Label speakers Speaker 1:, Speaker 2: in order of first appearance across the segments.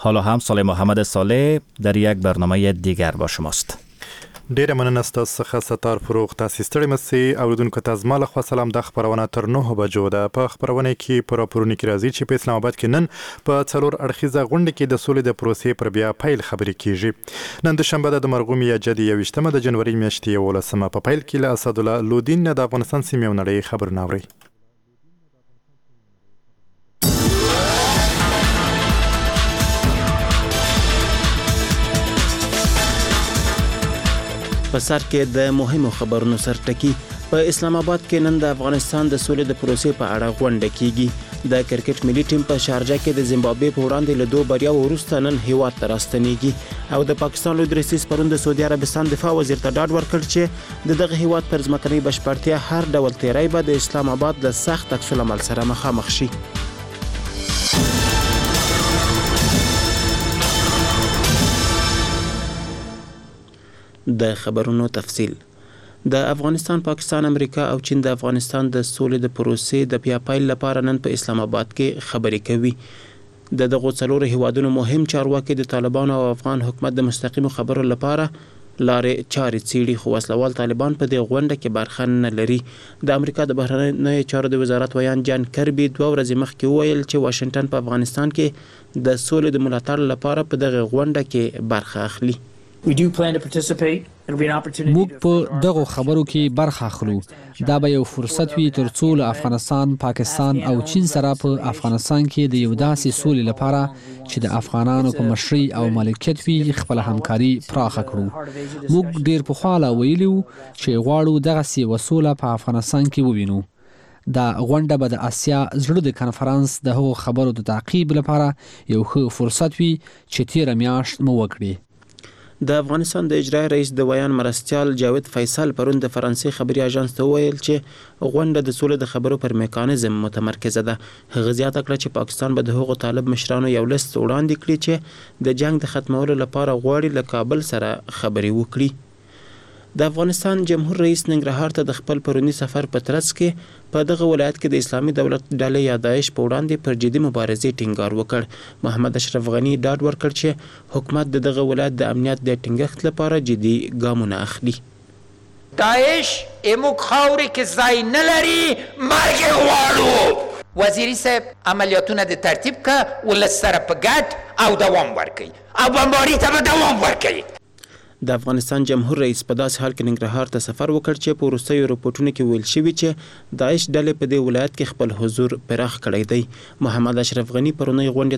Speaker 1: حالا هم صالح محمد صالح در یک برنامه دیگر با شماست.
Speaker 2: ډیره مننه ستاسو څخه ستار فروغ. تاسو ستړي مسئ اوریدونکو ته زما له خوا سلام. د خبرونه تر 9 بجو ده. په خبرونه کې پر راپورونه کې راځي چې په اسلام آباد کې نن په 4 اړخیزه غونډه کې د سولې د پروسې پر بیا پیل خبرې کیږي. نن دوشنبه د مرغوم یاجدي 28 د جنوري میاشتې 11 په پیل کې له اسدالله لودین د افغانستان سیمې نړۍ خبرونه اوري.
Speaker 3: په سر کې د مهمو خبرونو سرټکی. په اسلام آباد کې نن د افغانستان د سولې د پروسې په اړه غونډه کیږي. د کرکټ ملي ټیم په شارجه کې د زیمبابوې په وړاندې له 2 بریاو وروسته نن هیواد ته راستنیږي. او د پاکستان لوی درستیز پرون د سعودي عربستان دفاع وزیر ته ډاډ ورکړ چې دغه هیواد پر ځمکنۍ بشپړتیا هر ډول تیری به د اسلام آباد له سخت عکس العمل سره مخامخ شي. د خبرونو تفصیل. د افغانستان، پاکستان، امریکا او چین د افغانستان د سولې د پروسې د بیا پیل لپاره نن په اسلام آباد کې خبرې کوي. دغه څلورو هیوادونو مهم چارواکي د طالبانو او افغان حکومت د مستقیمو خبرو لپاره لارې چارې څیړي، خو وسلوال طالبان په دې غونډه کې برخه نه لري. د امریکا د بهرنیو چارو د وزارت ویان جان کربي 2 ورځې مخکې وویل چې واشنگټن په افغانستان کې د سولې د ملاتړ لپاره په دغه غونډه کې برخه اخلي.
Speaker 4: موږ په دغه خبرو کې برخه اخلو. دا به یو فرصت وي ترڅو له افغانستان، پاکستان او چین سره په افغانستان کې د یو داسې سولې لپاره چې د افغانانو په مشرۍ او مالکیت وي خپل همکاري پراخه کړو. موږ ډیر پخوا ویلو چې غواړو دغسې وسوله په افغانستان کې ووینو. دا غونډه به د آسیا زړه د کنفرانس د هغو خبرو د تعقیب لپاره یو ښه فرصت وي چې تیره میاشت مو وکړي.
Speaker 3: د افغانستان د اجرایي رئیس د ویان مرستیال جاوید فیصل پرون د فرانسې خبري اژانس ته وویل چې غونډه د سولې د خبرو پر میکانیزم متمرکزه ده. هغه زیاته کړه چې پاکستان به د هغو طالب مشرانو یو لیست وړاندې کړي چې د جنگ د ختمولو لپاره غواړي له کابل سره خبرې وکړي. د افغانستان جمهور رئیس ننګرهار ته د خپل پرونی سفر په ترڅ کې په دغه ولایت کې د اسلامي دولت ډلې یا داعش په وړاندې پر جدي مبارزې ټینګار وکړ. محمد اشرف غنی ډاډ ورکړ چې حکومت د دغه ولایت د امنیت د ټینګښت لپاره جدي ګامونه اخلي.
Speaker 5: داعش اموک خاوري کې ځای نه لري، مرګ غواړو. وزیری صاحب عملیاتونه د ترتیب کا ولس سره په ګډ او دوام ورکړي او بمباري ته دوام ورکړي.
Speaker 3: د افغانستان جمهور رئیس په داسې حال کې ننګرهار ته سفر وکړ چې په وروستیو رپورټونو کې ویل شوي چې داعش ډلې په دې ولایت کې خپل حضور پراخ کړی دی. محمد اشرف غنی پرونی غونډه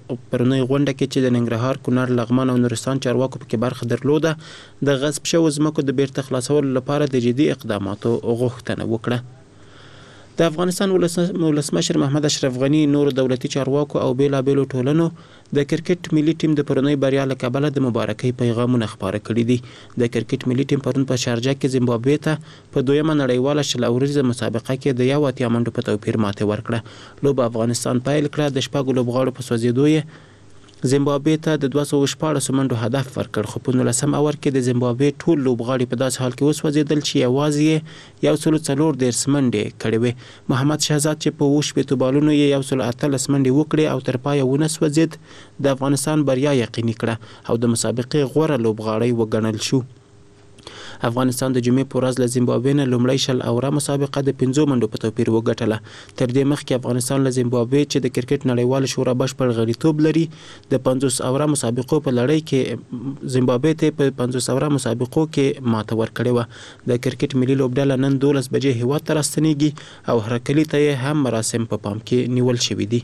Speaker 3: کې چې د ننګرهار، کونړ، لغمان او نورستان چارواکو پکې برخه درلوده، د غصب شوو ځمکو د بیرته خلاصولو لپاره د جدي اقداماتو غوښتنه وکړه. د افغانستان ولسمشر محمد اشرف غنی نور دولتي چارواکو او بیلابیلو ټولنو د کرکټ ملي ټیم د پرونی بریا له کبله د مبارکۍ پیغامونه خپاره کړي دي. د کرکټ ملي ټیم پرون په شارجه کې زیمبابوې ته په 2مه نړیواله 10 ورځې مسابقه کې د 81 منډو په توپیر ماتې ورکړه. لوبه افغانستان پیل کړه. د شپږو لوبغاړو په سوځېدو یې زیمبابوې ته د 214 منډو هدف ورکړ، خو په 19م اور کې د زیمبابوې ټول لوبغاړي په داسې حال کې وسوځېدل چې یوازې 140 منډې کړې وې. محمد شهزاد چې په 20 بالونو یې 118 منډې وکړې او تر پایه ونه سوځېد، د افغانستان بریا یقیني کړه او د مسابقې غوره لوبغاړی وګڼل شو. افغانستان د جمعې په ورځ له زیمبابوې نه لومړی 10 اوره مسابقه د 5 منډو په توپیر وګټله. تر دې مخکې افغانستان له زیمبابوې چې د کرکټ نړیوال شورا بشپړ غړیتوب لري د 50 اوره مسابقو په لړۍ کې زیمبابوې ته په 50 اوره مسابقو کې ماته ورکړې وه. د کرکټ ملي لوبډله نن 12 بجې هیواد ته راستنیږي او هرکلي ته یې هم مراسم په پام کې نیول شوي دي.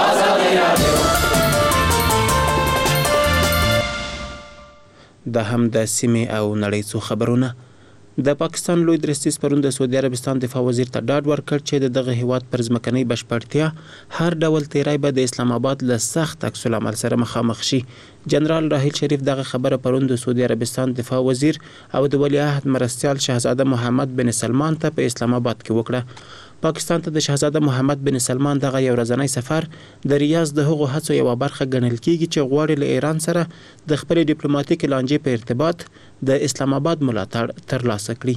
Speaker 3: دا هم د سیمې او نړۍ څو خبرونه. د پاکستان لوی درستیز پرون د سعودي عربستان دفاع وزیر ته ډاډ ورکړ چې دغه هیواد پر ځمکنۍ بشپړتیا هر ډول تیری به د اسلام آباد له سخت عکس العمل سره مخامخ شي. جنرال راحیل شریف دغه خبره پرون د سعودي عربستان دفاع وزیر او د ولیعهد مرستیال شهزاده محمد بن سلمان ته په اسلام آباد کې وکړه. پاکستان ته د شهزاده محمد بن سلمان دغه یو ورځنی سفر د ریاض د هغو هڅو یوه برخه ګڼل کیږي چې غواړي له ایران سره د خپلې ډیپلوماتیکې لانجې په ارتباط د اسلام آباد ملاتړ ترلاسه کړي.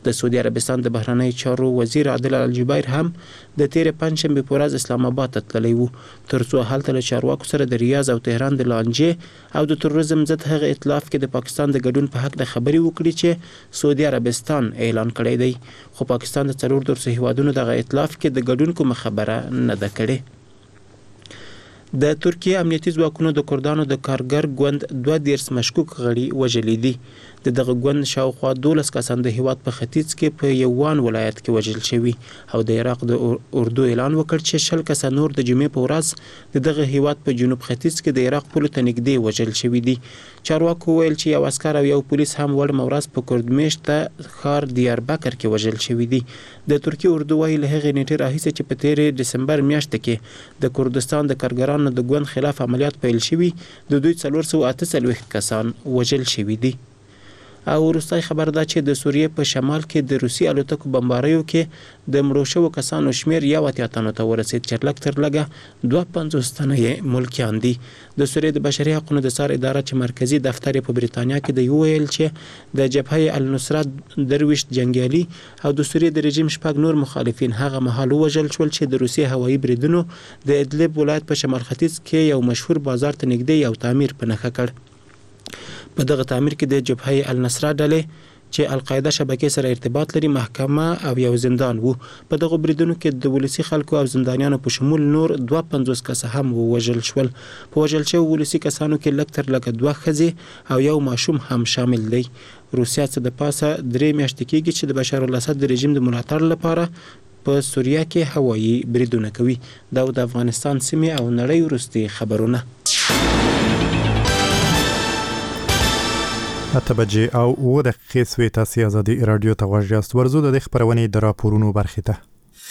Speaker 3: د سعودي عربستان د بهرنی چارو وزیر عادل الجبیر هم د تیرې پنځشنبې په ورځ اسلام آباد ته تللی و ترڅو هلته له چارواکو سره د ریاض او تهران د لانجې او د تروریزم ضد هغه ائتلاف کې د پاکستان د ګډون په حق د خبرې وکړي چې سعودي عربستان اعلان کړی دی خو پاکستان د څلور درسو هیوادونو دغه ائتلاف کې د ګډون کومه خبره نه ده کړې. د ترکیه امنیتي ځواکونو د کردانو د کارګر ګوند 22 مشکوک غړي وژلي دي. د دغه ګوند شاوخوا 12 کسان د هیواد په ختیځ کې په یوان ولایت کې وژل شوي او د عراق د اردو اعلان وکړ چې 10 کسان نور د جمعې په ورځ د دغه هیواد په جنوب ختیځ کې د عراق پولو ته نږدې وژل شوي دي. چارواکو ویل چې یو عسکر او یو پولیس هم وړ مورز په کردمیشته ښار دیاربکر کې وژل شوي دي. د ترکیه اردو وایي له هغې نیټې راهیسې چې په تیرې دسمبر میاشت کې د کردستان د کارګرانو د ګوند خلاف عملیات پیل شوي د دوی 448 کسان وژل شوي دي. او وروستی خبر دا چې د سوریې په شمال کې د روسي الوتکو بمباریو کې د مړو شوو کسانو شمیر 80 تنو ته ورسید چې لږ تر لږه 52 تنه یې ملکیان دي. د سوریې د بشري حقوقو د څار اداره چې مرکزی دفتر په بریتانیا کې دی ویل چې د جبهه النصرت 23 جنگیالي او د سوریې د رژیم شپږ نور مخالفین هغه مهال وژل شول چې د روسي هوایي بریدونو د ادلب ولایت په شمال ختیځ کې یو مشهور بازار ته نږدې یو تعمیر په نښه کړ. په دغه تعمیر کې د جبهه النصرت ډلې چې القاعده شبکې سره ارتباط لري محکمه او یو زندان وو. په دغه بریدونو کې د ولسی خلکو او زندانیانو په شمول نور 52 کس هم وژل شول. په وژل شوو ولسی کسانو کې لږ تر لږه 2 ښځې او یو ماشوم هم شامل دی. روسیا څه د پاسه 3 میاشتې کېږي چې د بشار الاسد د رژیم د ملاتړ لپاره په سوریه کې هوایي بریدونه کوي. دا د افغانستان سیمې او نړۍ وروستي خبرونه.
Speaker 2: 8 بجې او 9 دقیقې سوې تاسې ازادي رادیو ته غوږ یاست. ورځو د دې خپرونې د راپورونو برخې ته.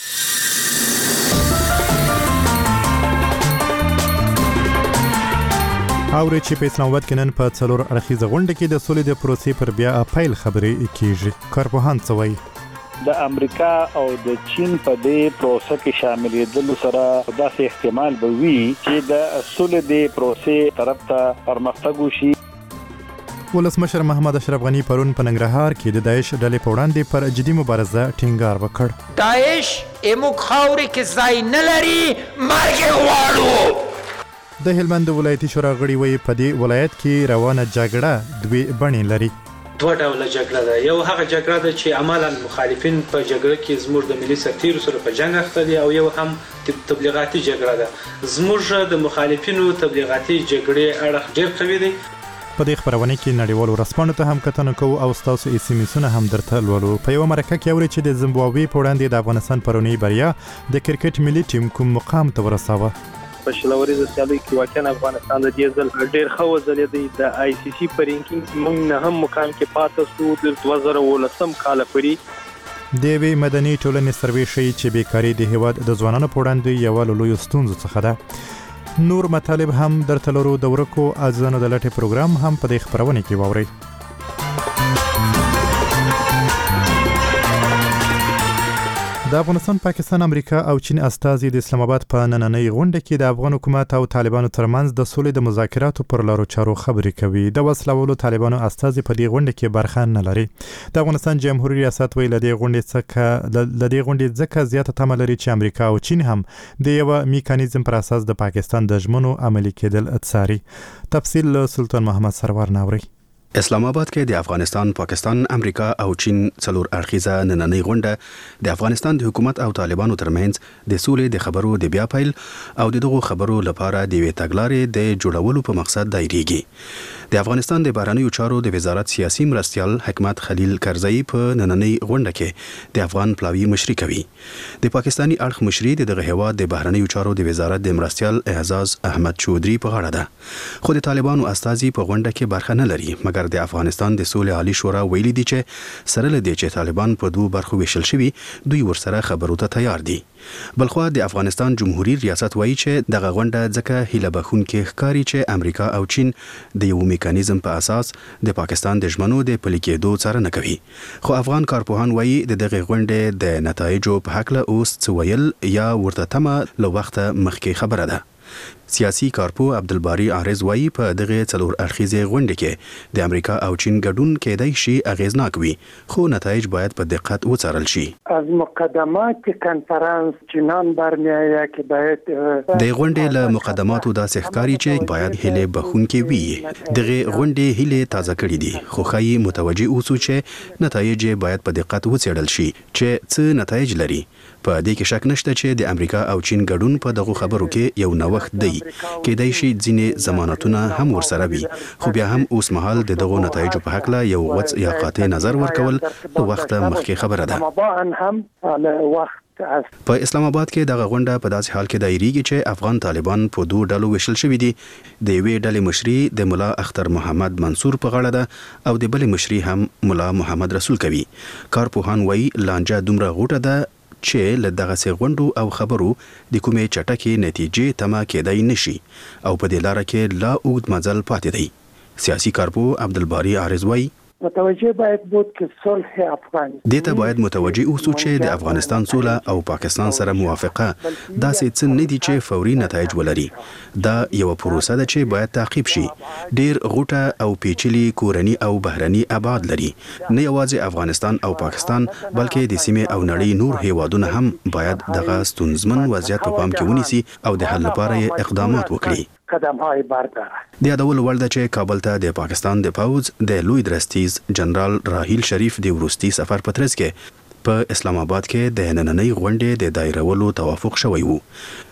Speaker 2: اوري چې په اسلام آباد کې نن په څلور اړخیزه غونډه کې د سولې د پروسې پر بیا اپیل خبرې کیږي. کارپوهان څه وایي؟
Speaker 6: د امریکا او د چین په دې پروسه کې شاملېدل سره داسې احتمال به وي چې د سولې د پروسې طرف ته پرمختګ وشي.
Speaker 2: ولسمشر محمد اشرف غنی پرون په ننګرهار کې د داعش ډلې په وړاندې پر جدي مبارزه ټینګار وکړ.
Speaker 5: داعش ایموک خاورې کې ځای نه لري مرګ غواړو.
Speaker 2: د هلمند ولایتي شورا غړي وایي په دې ولایت کې روانه جګړه دوی بڼې لري.
Speaker 7: دوه ډوله جګړه ده. یو هغه جګړه ده چې عملاً مخالفین په جګړه کې زموږ د ملي سرتیرو سره په جنگ اخته دي او یو هم تبلیغاتي جګړه ده. زموږ د مخالفینو تبلیغاتي جګړې اړخ ډېر قوي دی.
Speaker 2: په دې خبرونه کې نړیوالو ورځپاڼو ته هم کتنه کوو او ستاسو SMS هم درته لولو. په یو مرکه کې اوري چې د زیمبابوې په وړاندې د افغانستان پرونی بریا د کرکټ ملي ټیم کوم مقام ته ورساوه.
Speaker 8: په شلوريزه سیالي کې واقعا افغانستان د دې ځل ډېر ښه وځلېدی. د ICC په رینکینګ موږ نه هم مقام کې پاتې شو د 2019 کال پورې.
Speaker 2: د وی مدني ټولنې سروې ښیي چې بیکاری د هیواد د ځوانانو په وړاندې یو لوی ستونزه څخه ده. نور مطالب هم درته لرو. د ورکو ازانو د لټې پروګرام هم په دې خبرونه کې واورئ. د افغانستان، پاکستان، امریکا او چین استازي د اسلام آباد په نننۍ غونډه کې د افغان حکومت او طالبانو ترمنځ د سولې د مذاکراتو پر لارو چارو خبرې کوي. د وسلوالو طالبانو استازي په دې غونډه کې برخه نه لري. د افغانستان جمهوریت ریاست ویل د دې غونډې ځکه زیاته تمه لري چې امریکا او چین هم د یو میکانیزم پر اساس د پاکستان د ژمنو عملي کېدل څاري. تفصیل سلطان محمد سرور ناوري.
Speaker 9: اسلام آباد کې د افغانستان، پاکستان، امریکا او چین څلور اړخیزه نننۍ غونډه د افغانستان د حکومت او طالبانو ترمنځ د سولې د خبرو د بیا پیل او دغه خبرو لپاره د وی تګلارې د جوړولو په مقصد دایریږي. د افغانستان د بهرنیو چارو د وزارت سیاسي مرستیال حکمت خلیل کرزئی په نننۍ غونډه کې د افغان پلاوی مشري کوي. د پاکستانی اړخ مشري دغه هیواد د بهرنیو چارو د وزارت د مرستیال اعزاز احمد چودري په غاړه ده. خو د طالبانو استازي په غونډه کې برخه نه لري، مګر د افغانستان د سولې عالی شورا ویلي دي چې سره لدی چې طالبان په دوه برخو ویشل شوي، دوی ورسره خبرو ته تیار دي. بلخو د افغانستان جمهوریت ریاست وایي چې دغه غونډه ځکه هیله بخونکې ښکاري چې امریکا او چین د یو میکانیزم په اساس د پاکستان د ژمنو د پلي کېدو څارنه کوي. خو افغان کارپوهان وایي د دغه غونډې د نتایجو په حق له اوس څه ویل یا ورته تمه له وخته مخکې خبره ده. سیاسي کارپو عبدالباری عارض وایي په دغه څلور اړخیزې غونډې کې د امریکا او چین ګډون کېدای شي اغیزناک وي، خو نتایج باید په دقت وڅارل شي.
Speaker 10: از مقدمات کنفرانس چنان برمیآید که باید
Speaker 9: د غونډې له مقدماتو داسې ښکاري چې باید هیلې بخښونکې وي. دغه غونډې هیلې تازه کړي دي، خو ښایي متوجه اوسو چې نتایج باید په دقت وڅېړل شي چې څه نتایج لري. په دې کې شک نشته چې د امریکا او چین ګډون په دغه خبرو کې یو نوښت دی. کېدای شي ځینې ضمانتونه هم ورسره وي، خو بیا هم اوس مهال د دغو نتایجو په هکله یو غوڅ یا قاطع نظر ورکول له وخته مخکې خبره ده. په اسلام آباد کې دغه غونډه په داسې حال کې دایریږي چې افغان طالبان په دوه ډلو ویشل شوي دي. د یوې ډلې مشري د ملا اختر محمد منصور په غاړه ده او د بلې مشري هم ملا محمد رسول کوي. کارپوهان وایي لانجه دومره غوټه ده چې له دغسې غونډو او خبرو د کومې چټکې نتیجې تمه کېدای نشي او په دې لاره کې لا اوږد مزل پاتې دی. سیاسي کارپو عبدالباری عارض وایي
Speaker 10: متوجه باید بود که صلح افغانستان
Speaker 9: دې ته باید متوجه اوسو چې د افغانستان سوله او پاکستان سره موافقه داسې څه نه دي چې فوري نتایج ولري. دا یو پروسه ده چې باید تعقیب شي. ډیر غوټه او پیچلي کورني او بهرني ابعاد لري. نه یوازې افغانستان او پاکستان بلکې د سیمې او نړۍ نور هیوادونه هم باید دغه ستونزمن وضعیت په پام کې ونیسي او د حل لپاره اقدامات وکړي.
Speaker 10: قدم‌های برداره.
Speaker 9: د یادولو وړ ده چې کابل ته د پاکستان د پوځ د لوی درستیز جنرال راحیل شریف د وروستي سفر په ترڅ کې په اسلام آباد کې د نننۍ غونډې د دایرولو توافق شوی وو.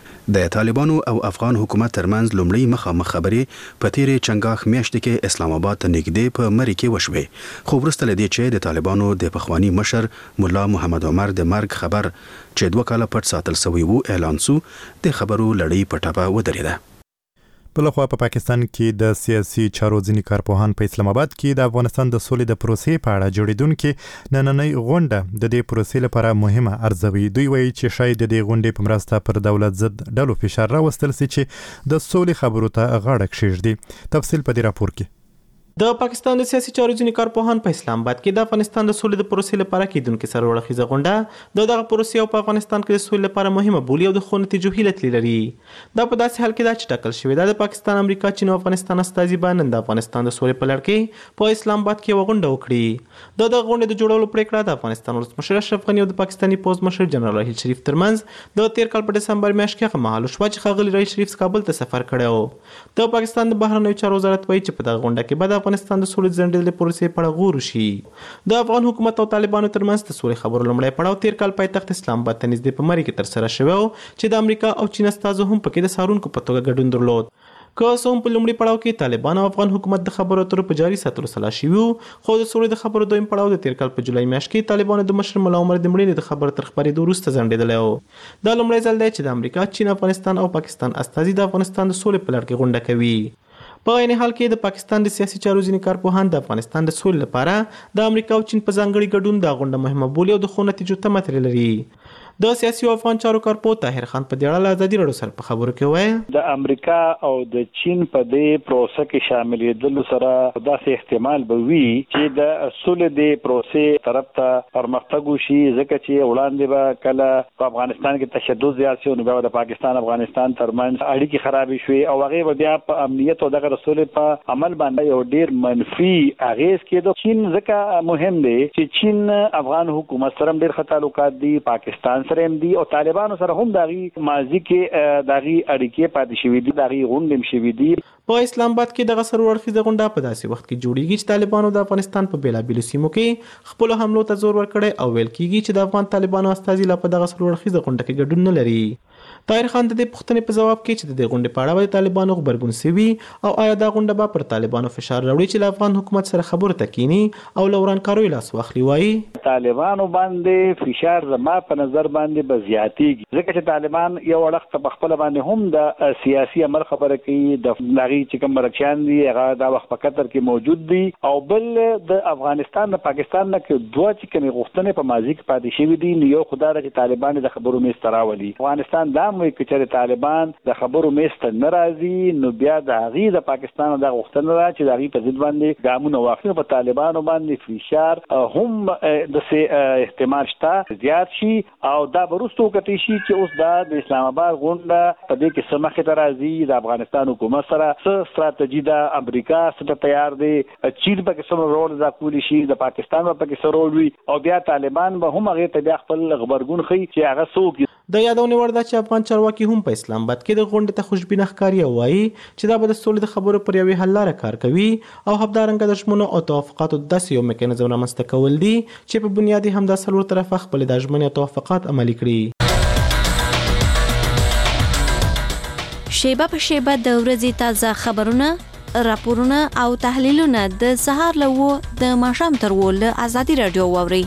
Speaker 9: د طالبانو او افغان حکومت ترمنځ لومړی مخامخ خبرې په تیرې چنګاښ میاشتې کې اسلام آباد ته نږدې په مري کې وشوې، خو وروسته له دې چې د طالبانو د پخواني مشر ملا محمد عمر د مرګ خبر چې 2 کاله پټ ساتل شوی وو اعلان سو، د خبرو لړۍ په ټپه ودرېده.
Speaker 2: بلخوا په پاکستان کې د سیاسي چارو ځینې کارپوهان په اسلام آباد کې د افغانستان د سولې د پروسې په اړه جوړیدونکې نننۍ غونډه د دې پروسې لپاره مهمه ارزوي. دوی وایي چې شاید د دې غونډې په مرسته پر دولت ضد ډلو فشار راوستل سي چې د سولې خبرو ته غاړه کښیږدي. تفصیل په دې راپور کې.
Speaker 3: د پاکستان د سیاسي چارو ځینې کارپوهان په اسلام آباد کې د افغانستان د سولې د پروسې لپاره کېدونکې څلور اړخیزه غونډه دغه پروسې او په افغانستان کې د سولې لپاره مهمه بولي او د ښو نتیجو هیله لري. دا په داسې حال کې ده چې ټاکل شوې ده د پاکستان، امریکا، چین او افغانستان استازي به نن د افغانستان د سولې په لړ کې په اسلام آباد کې یوه غونډه وکړي. د دغه غونډې د جوړولو پرېکړه د افغانستان ولسمشر اشرف غني او د پاکستاني پوځ مشر جنرال راحیل شریف ترمنځ د تېر کال په ډسمبر میاشت کې هغه مهال وشوه چې ښاغلي راحیل شریف کابل ته سفر کړی و. د پاکستان د بهرنیو چارو وزارت وایي چې په دغه غونډه کې به د افغانستان د سولې ځنډېدلې پروسې په اړه غور وشي. د افغان حکومت او طالبانو ترمنځ د سولې خبرو لومړی پړاو تېر کال پایتخت اسلام آباد ته نږدې په مري کې ترسره شوی و چې د امریکا او چین استازو هم پکې د څارونکو په توګه ګډون درلود. که څه هم په لومړي پړاو کې طالبان او افغان حکومت د خبرو اترو په جاري ساتلو سلا شوي وو، خو د سولې د خبرو دویم پړاو د تېر کال په جولای میاشت کې طالبانو د مشر ملا عمر د مړینې د خبرو تر خپرېدو وروسته ځنډېدلی و. دا لومړی ځل دی چې د امریکا، چین، افغانستان او پاکستان استازي د افغانستان د سولې په لړ کې غونډه کوي. په عین حال کې د پاکستان د سیاسي چارو ځینې کارپوهان د افغانستان د سولې لپاره د امریکا او چین په ځانګړي ګډون دا غونډه مهمه بولي او د ښو نتیجو تمه ترې لري. د سیاسي او افغان چارو کارپو طاهر خان په دې اړه له ازادي راډیو سره په خبرو کې وایي
Speaker 6: د امریکا او د چین په دې پروسه کې شاملېدلو سره داسې احتمال به وي چې د سولې د پروسې طرف ته پرمختګ وشي، ځکه چې وړاندې به کله په افغانستان کې تشدد زیات شي، نو بیا د پاکستان افغانستان ترمنځ اړیکې خرابې شوې او هغې به بیا په امنیت او دغه سولې په عمل باندې یو ډېر منفي اغېز کېدو. چین ځکه مهم دی چې چین افغان حکومت سره ډېر ښه تعلقات دي، پاکستان سره هم دي او طالبانو سره هم دغه ماضي کې دغه اړیکې پاتې شوې دي، دغه غونډې شوې دي.
Speaker 3: په اسلام آباد کې دغه څلور اړخیزه غونډه په داسې وخت کې جوړیږي چې طالبانو د افغانستان په بیلابیلو سیمو کې خپلو حملو ته زور ورکړی او ویل کېږي چې د افغان طالبانو استازي لا په دغه څلور اړخیزه غونډه کې ګډون نه لري. طاهر خان د دې پوښتنې په ځواب کې چې د دې غونډې په اړه به د طالبانو غبرګون سوي او آیا دا غونډه به پر طالبانو فشار راوړي چې له افغان حکومت سره خبرو ته کینی او له ورانکاریو لاس واخلي، وایي
Speaker 6: طالبانو باندې فشار زما په نظر باندې به زیاتېږي، ځکه چې طالبان یو اړخ ته په خپله باندې هم د سیاسي عمل خبره کوي، د هغې چې کوم مرچیان دي هغه دا وخت په قطر کې موجود دي، او بل د افغانستان د پاکستان نه کې دوه چې کومې غوښتنې په ماضي کې پاتې شوي دي، نو یو خو دا ده چې طالبان د خبرو میز ته راولي. افغانستان دا هم وي چې طالبان د خبرو میسته ناراضي نو بیا د هغې د پاکستان د غوښتنه ده چې د هغې په ضد باندې ګامونه واخلي. په طالبانو باندې فشار هم د احتمال شته زیات شي او دا به وروسته وکتلی شي چې اوس دا د اسلام آباد غونډه په دې کې څه مخې ته راځي، د افغانستان حکومت سره څه ستراتیژي ده، امریکا څه تیار دی، چین په کې څه رول ادا کولی شي، د پاکستان په کې څه رول وي او بیا طالبان به هم هغې ته بیا خپل غبرګون ښیي چې هغه څوک.
Speaker 3: د یادونې وړ ده چې افغان چارواکي هم په اسلام آباد کې د غونډې ته خوشبینه ښکاري او وایي چې دا به د سولې د خبرو پر یوې حل لاره کار کوي او همدارنګه د ژمنو او توافقاتو داسې یو میکانیزم رامنځته کول دي چې په بنیاد همدا څلور طرفه خپلې د ژمنې او توافقات عملي کړي.
Speaker 11: شیبه په شیبه د ورځې تازه خبرونه، راپورونه او تحلیلونه د سهار له 9 د ماښام تر 10 له ازادي رادیو واورئ.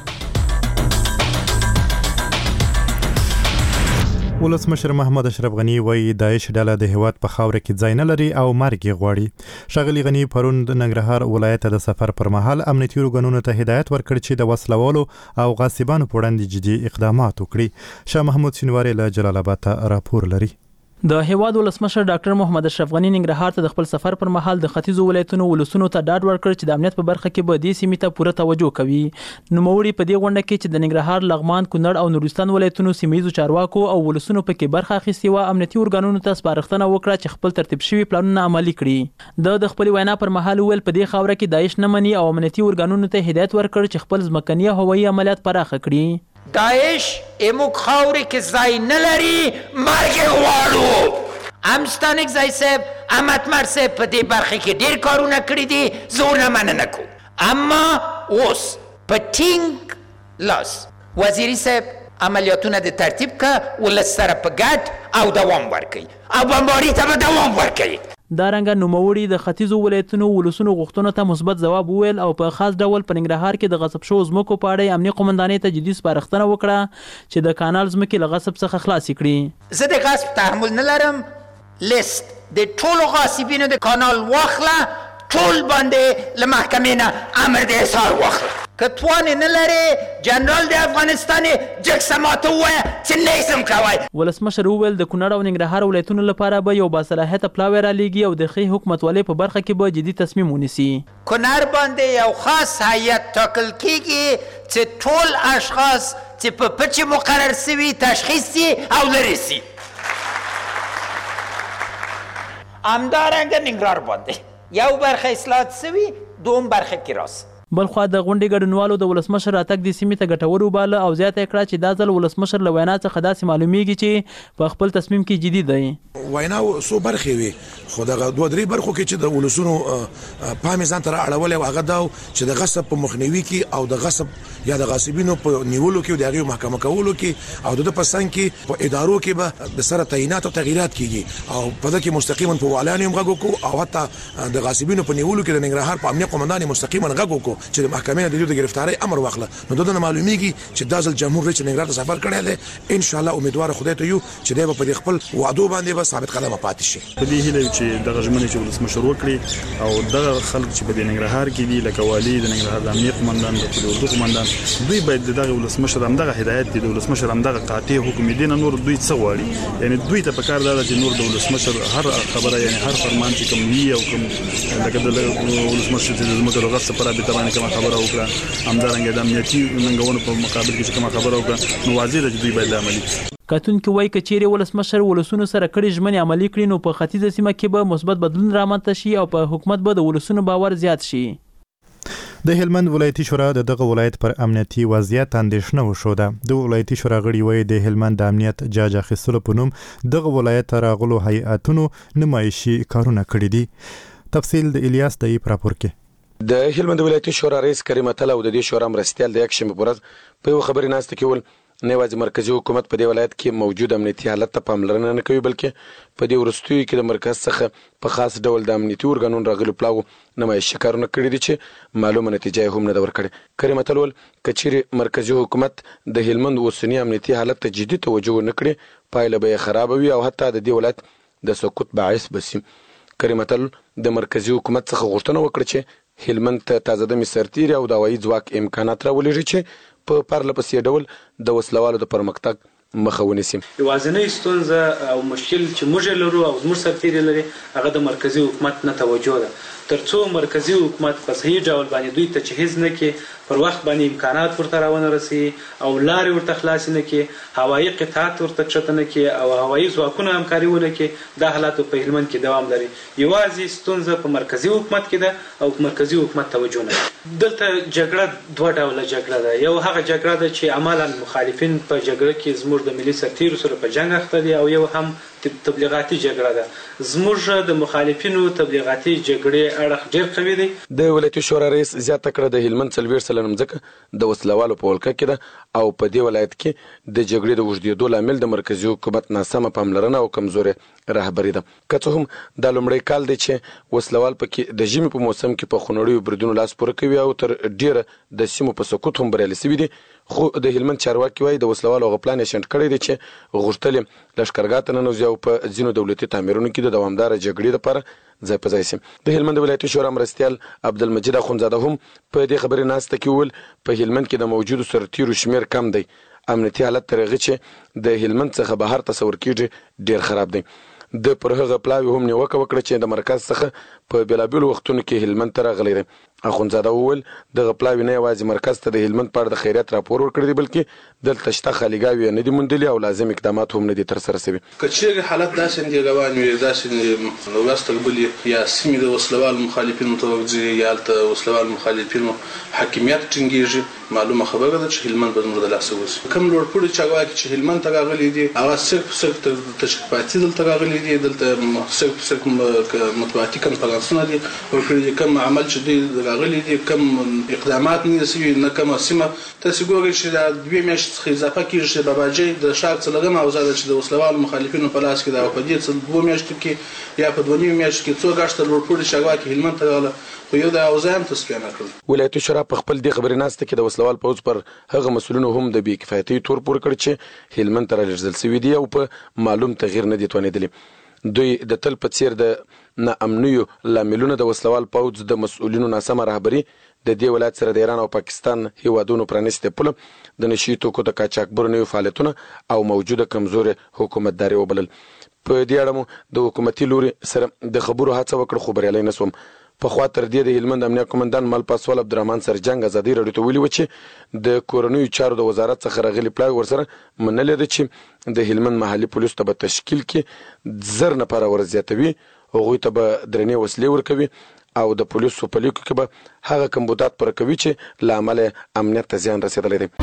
Speaker 2: ولسمشر محمد اشرف غنی وایي داعش ډله د هیواد په خاوره کې ځای نه لري او مرګ یې غواړي. ښاغلي غنی پرون د ننګرهار ولایت د سفر پر مهال امنیتي ارګانونو ته هدایت ورکړ چې د وسلوالو او غاصبانو په وړاندې جدي اقدامات وکړي. شاه محمود شینواری له جلال آباد راپور لري.
Speaker 12: د هیواد ولسمشر ډاکټر محمد اشرف غنی ننګرهار ته د خپل سفر پر مهال د ختیځو ولایتونو ولسونو ته ډاډ ورکړ چې د امنیت په برخه کې به دې سیمې ته پوره توجه کوي. نوموړي په دې غونډه کې چې د ننګرهار، لغمان، کونړ او نورستان ولایتونو سیمه‌یزو چارواکو او ولسونو پکې برخه اخیستې وه، امنیتي ارګانونو ته سپارښتنه وکړه چې خپل ترتیب شوي پلانونه عملي کړي. د خپل وینا پر مهال ویل په دې خاوره کې داعش نه مني او امنیتي ارګانونو ته هدایت ورکړ چې خپل ځمکني هوایي عملیات پراخ کړي.
Speaker 5: داعش اموک خاوری که زای نلری مرگ غواړو. امستانک زای صاحب احمد مر صاحب په دې برخه کې ډیر کارونه کړي دي، زه نه مننه کوم. اما اوس په ټینګ لاس وزیري صاحب عملیاتونه د ترتیب که ولس سره په ګډ او دوام ورکړي او بمباري ته به دوام ورکړي.
Speaker 12: دارنګه نوموړي د ختیځو ولایتونو ولسونو غوښتنو ته مثبت ځواب وویل او په خاص ډول په ننګرهار کې د غصب شوو ځمکو په اړه امنیه قومندانۍ ته جدي سپارښتنه وکړه چې د کانال ځمکې له غصب څخه خلاصې کړي.
Speaker 5: زه د غصب تحمل نه لرم. لیست د ټولو غاصبینو د کانال واخله، ټول باندې له محکمې نه امر د احضار واخله. که توان نه لرې جنرال د افغانستان جکسه ماته ووایه چې نیسم کوی.
Speaker 12: ولسمشر وویل د کونړ او ننګرهار ولایتونو لپاره به یو باصلاحیته پلاوی رالیږي او د ښې حکومتولۍ په برخه کې به جدي تصمیم ونیسي.
Speaker 5: کونړ باندې یو خاص هیئت ټاکل کیږي چې ټول اشخاص چې په پچې مقرر سوي تشخیص سي او لرې سي. همدارنګه ننګرهار باندې یو برخه اصلاحات سوي، دوم برخه کې راس.
Speaker 12: بلخوا د غونډې ګډونوالو د ولسمشر راتګ د سیمې ته ګټور وباله او زیاته کړه چې دا ځل ولسمشر له وینا څخه داسې معلومیږي چې په خپل تصمیم کې جدي دی.
Speaker 13: وینا څو برخې وي خو دغه دوه درې برخو کې چې د ولسونو پام ځان ته رااړولی او هغه دا چې د غصب په مخنیوي کې او د غصب یا د غاصبینو په نیولو کې او د هغې محکمه کولو کې او د په څنګ کې په ادارو کې به د سره تعینات او تغییرات کیږي او په دې کې مستقیما په والانو هم غږ وکړو او حتی د غاصبینو په نیولو کې د ننګرهار په امنیه قومندان مستقیما غږ وکړو چې د محکمې د گرفتاری امر واخله. نو دغه معلومیږي چې د ځل جمهور رئیس ننګرهار ته سفر کړی دی. ان شاء الله امیدوار خدای ته یو چې دی په خپل وعدو باندې به ثابت قدمه پاتې شي.
Speaker 14: په دې هیله چې دغه ژمنې چې ولسمشر وکړي او دغه خلک چې په ننګرهار کې دي لکه والي د ننګرهار د امنیت قومندان د اردو قومندان دوی باید دغه ولسمشر همدغه هدایت دي د ولسمشر همدغه قاطع حکم دي نه نور دوی څه غواړي. یعنی دوی ته په کار ده چې نور د ولسمشر هر خبره یعنی هر فرمان چې کوم وی او کوم لکه د ولسمشر چې د زموږ لغت سره په باندې کوم خبره وکړه همدارنګه د امنیتي ننګونو په مقابل کې کوم خبره وکړه نو واضح ده چې دوی باید عملي کړي.
Speaker 12: کتونکي وایي که چیرې ولسمشر ولسونو سره کړي ژمنې عملي کړي نو په ختیځه سیمه کې به مثبت بدلون رامنځته شي او په حکومت به د ولسونو باور زیات شي.
Speaker 2: د هلمند ولایتي شورا دغه ولایت پر امنیتي وضعیت اندېښنه وښوده. د ولایتي شورا غړي وایي د هلمند د امنیت جاج اخیستلو په نوم دغه ولایت ته راغلو هیئاتونو نمایشي کارونه کړي دي. تفصیل د الیاس د راپور کې.
Speaker 15: د هلمند ولایتي شورا رئیس کریم اتل او د دې شورا مرستیال د یکشنبه په ورځ په یو خبري ناسته کې ول نه یوازې مرکزی حکومت په دې ولایت کې موجود امنیتي حالت ته پاملرنه نه کوي بلکې په دې وروستیو کې د مرکز څخه په خاص ډول د امنیتي ارګانونو راغلو پلاو نمایشي کارونه کړي دي چې معلومه نتیجه هم نه ده ورکړې. کریم اتل ول که چیرې مرکزی حکومت د هلمند اوسنی امنیتي حالت ته جدي توجه ونه کړي پایله به یې خرابه وي او حتی د دې ولایت د سقوط باعث به شي. کریم اتل د مرکزی حکومت څخه غوښتنه وکړه چې هلمند ته تازه دمي سرتیري او د هوایي ځواک امکانات راولېږي چې په پرله پسې ډول د وسلوالو د پرمختګ مخه ونیسي.
Speaker 7: یوازینۍ ستونزه او مشکل چې موږ لرو او زموږ سرتیري لري هغه د مرکزي حکومت نه توجه ده. ترڅو مرکزي حکومت په صحیح ډول باندې دوی تجهیز نه کړي، پر وخت باندې امکانات ورته راونه رسي او لارې ورته خلاصې نه کړي، هوایي قطعات ورته کښته نه کړي او هوایي ځواکونه همکاري ونه کړي، دا حالات په هلمند کې دوام لري. یوازې ستونزه په مرکزي حکومت کې ده او مرکزي حکومت توجه نه کوي. دلته جګړه دوه ډوله جګړه ده. یو هغه جګړه ده چې عملاً مخالفین په جګړه کې زموږ د ملي سرتیرو سره په جنګ اخته دي، او یو هم تبلیغاتي جګړه ده. زموږ د مخالفینو تبلیغاتي جګړې اړخ ډیر قوي دی.
Speaker 15: د ولایتي شورا رئیس زیاته کړه د هلمند 40 سلنه ځمکه د وسلوالو په ولکه کې ده او په دې ولایت کې د جګړې د اوږدېدو لامل د مرکزي حکومت ناسمه پاملرنه او کمزوري رهبري ده. که څه هم دا لومړی کال دی چې وسلوال پکې د ژمي په موسم کې په خونړیو بریدونو لاس پوره کوي او تر ډیره د سیمو په سقوط هم بریالي سوي دي. خو د هلمند چارواکي وایي د وسلوالو هغه پلان یې شنډ کړی دی چې غوښتل یې لښکرګاه ته ننوځي او په ځینو دولتي تعمیرونو کې د دوامداره جګړې لپاره ځای په ځای شي. د هلمند ولایتي شورا مرستیال عبدالمجید اخونزاده هم په دې خبرې ناسته کې وویل په هلمند کې د موجودو سرتیرو شمیر کم دی. امنیتي حالت تر هغه چې د هلمند څخه بهر تصور کېږي ډیر خراب دی. د پر هغه پلاوي هم نیوکه وکړه چې د مرکز څخه په بېلابېلو وختونو کې هلمند ته راغلی دی. اخونزاده وویل دغه پلاوي نه یوازې مرکز ته د هلمند په اړه د خیریت راپور ورکړی دی بلکې دلته شته خالیګاوې نه دي موندلي او لازم اقدامات هم نه دي ترسره شوي.
Speaker 16: که چیرې حالت داسې دی روان وي، داسې لوستل بلي یا سیمې د وسلوال مخالفینو متوجه یا هلته وسلوال مخالفینو حاکمیت ټینګېږي، معلومه خبره ده چې هلمند به زموږ د لاسه وځي. کوم لوړپوړي چارواکي چې هلمند ته راغلي دي هغه صرف تشریفاتي دلته راغلي دي، دلته صرف مطبوعاتي کنفرانسونه دي ورکړي دي. کوم عمل چې دوی راغلي دي، کوم اقدامات نه سوي، نه کومه سیمه. تاسې ګورئ چې دا 2 میاشتې څخه اضافه کېږي چې باباجۍ د ښار څلورمه حوزه ده چې د وسلوالو مخالفینو په لاس کې ده او په دې 2 میاشتو کې یا په 2 میاشتو کې څو ګشته لوړپوړي چارواکي هلمند ته راغله خو یو د حوزه هم تصفیه نه کړل.
Speaker 15: ولایتي شورا په خپل دې خبرې ناسته کې د وسلوال پوځ پر هغه مسؤلینو هم د بې کفایتۍ تور پورې کړ چې هلمند ته رالېږدول سوي دي او په معلوم تغییر نه دي توانېدلي. دوی د تل په څیر د ناامنیو لاملونه د وسلوال پوځ د مسؤلینو ناسمه رهبري، د دې ولایت سره د ایران او پاکستان هیوادونو پرانیستې پوله، د نشي توکو د قاچاقبرو نوي فعالیتونه او موجوده کمزوري حکومتداري وبلل. په دې اړه مو د حکومتي لوري سره د خبرو هڅه وکړه خو بریالی نه سوم. پخوا تر دې د هلمند امنیه قومندان مل پاسوال عبدالرحمن سرجنګ ازادي راډیو ته ویلي و چې د کورنیو چارو د وزارت څخه راغلي پلاوی ورسره منلې ده چې د هلمند محلي پولیسو ته به تشکیل کې 1000 نفره ورزیاتوي، هغوی ته به درنې وسلې ورکوي او د پولیسو په لیکو کې به هغه کمبودات پوره کوي چې له امله امنیت ته زیان رسېدلی دی.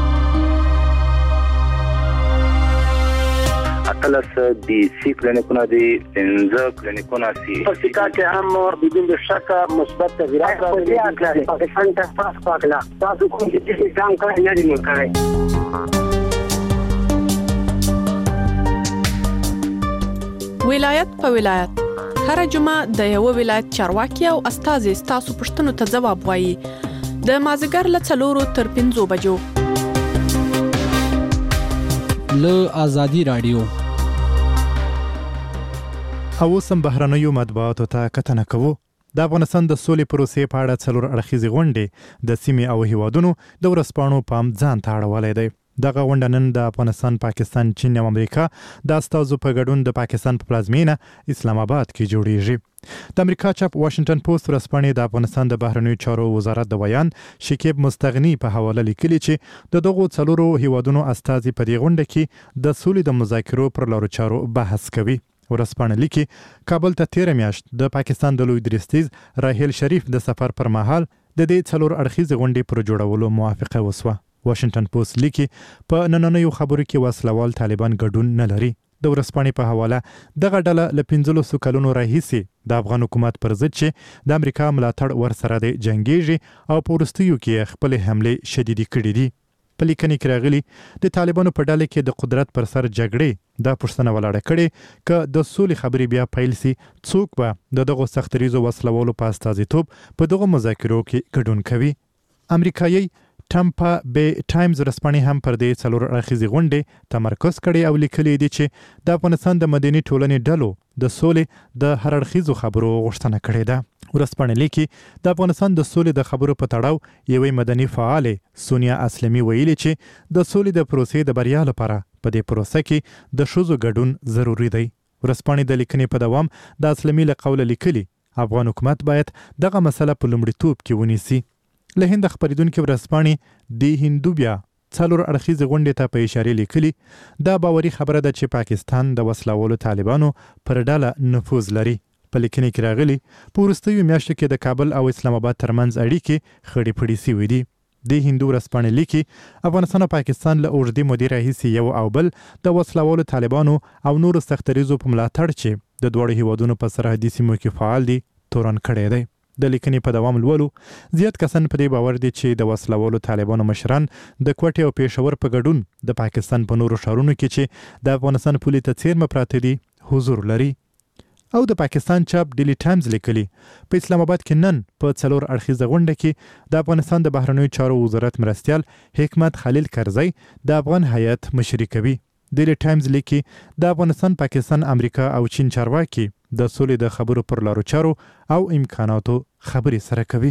Speaker 17: اتلس دی سی کلینیکونه دی، 15 کلینیکونه سی
Speaker 10: په سیکا کې هم بدون شک مثبت تغییرات راغلي دي. پاکستان ته تاسو پاکلا تاسو کوم چې ځان کړی نه دی مکړی.
Speaker 18: ولایت په ولایت هر جمعه د یو ولایت چارواکي او استازي تاسو پښتنو ته ځواب وایي. د مازیګر له 4 تر 5 بجو
Speaker 4: له آزادي رادیو.
Speaker 2: او سم بهرنیو مطبوعاتو ته کتنه کوو. د افغانستان د سولې پروسې په اړه 4 اړخیزې غونډې د سیمې او هیوادونو د ورسپاڼو پام ځان ته اړولی دی. دغه غونډه نن د افغانستان، پاکستان، چین او امریکا د استازو په ګډون د پاکستان په پلازمینه اسلام آباد کې جوړیږي. د امریکا چاپ واشنگټن پوسټ ورسپاڼې د افغانستان د بهرنیو چارو وزارت د ویان شکیب مستغنی په حواله لیکلي چې د دغو 4 هیوادونو استازي په دې غونډه کې د سولې د مذاکرو پر لارو چارو بحث کوي. ورسپاڼه لیکي کابل ته 13 میاشت د پاکستان د لوی درستیز راهیل شریف د سفر پر مهال د دې 4 اړخیزې غونډې پر جوړولو موافقه وسوه. واشنگټن پوسټ لیکي په نننیو خبرو کې وسلوال طالبان ګډون نه لري. د ورسپاڼې په حواله دغه ډله له 15 کلونو راهیسې د افغان حکومت پر ضد چې د امریکا ملاتړ ورسره دی جنګیږي او په وروستیو کې خپل حملې شدیدې کړې دي. په لیکنې کې راغلي د طالبانو په ډله کې د قدرت پر سر جګړې دا پوښتنه ولاړه کړې که د سولې خبرې بیا پیل سي څوک به دغه سختریزو وسلوالو په استازیتوب په دغه مذاکرو کې ګډون کوي. امریکایي ټامپا بی ټایمز ورسپاڼې هم پر دې 4 اړخیزې غونډې تمرکز کړی او لیکلي دي چې د افغانستان د مدني ټولنې ډلو د سولې د هر اړخیزو خبرو غوښتنه کړې ده. ورځپاڼې لیکي د افغانستان د سولې د خبرو په تړاو یوې مدني فعالې سونیا اسلمي ویلي چې د سولې د پروسې د بریا لپاره په دې پروسه کې د ښځو ګډون ضروري دی. ورځپاڼې د لیکنې په دوام د اسلمي له قوله لیکلي افغان حکومت باید دغه مسله په لومړیتوب کې ونیسي. له هند خبریدونکې ورځپاڼې د هندو بیا څلور اړخیزې غونډې ته په اشارې لیکلي دا باوري خبره ده چې پاکستان د وسلوالو طالبانو پر ډله نفوذ لري. په لیکنې کې راغلي په وروستیو میاشتو کې د کابل او اسلام آباد ترمنځ اړیکې خړې پړې سوي دي. د هندو ورځپاڼې لیکي افغانستان او پاکستان له اوږدې مودې راهیسې یو او بل د وسلوالو طالبانو او نورو سختریزو په ملاتړ چې د دواړو هیوادونو په سرحدي سیمو کې فعال دي تورن کړی دی. د لیکنې په دوام لولو زیات کسان په دې باور دي چې د وسلوالو طالبانو مشران د کوټې او پېښور په ګډون د پاکستان په نورو ښارونو کې چې د افغانستان پولې ته څیرمه پراته دي حضور لري. او د پاکستان چاپ ډیلی ټایمز لیکلي په اسلام آباد کې نن په 4 اړخیزه غونډه کې د افغانستان د بهرنیو چارو وزارت مرستیال حکمت خلیل کرزی د افغان هیئت مشري کوي. ډیلی ټایمز لیکي د افغانستان، پاکستان، امریکا او چین چارواکي د سولې د خبرو پر لارو چارو او امکاناتو خبرې سره کوي.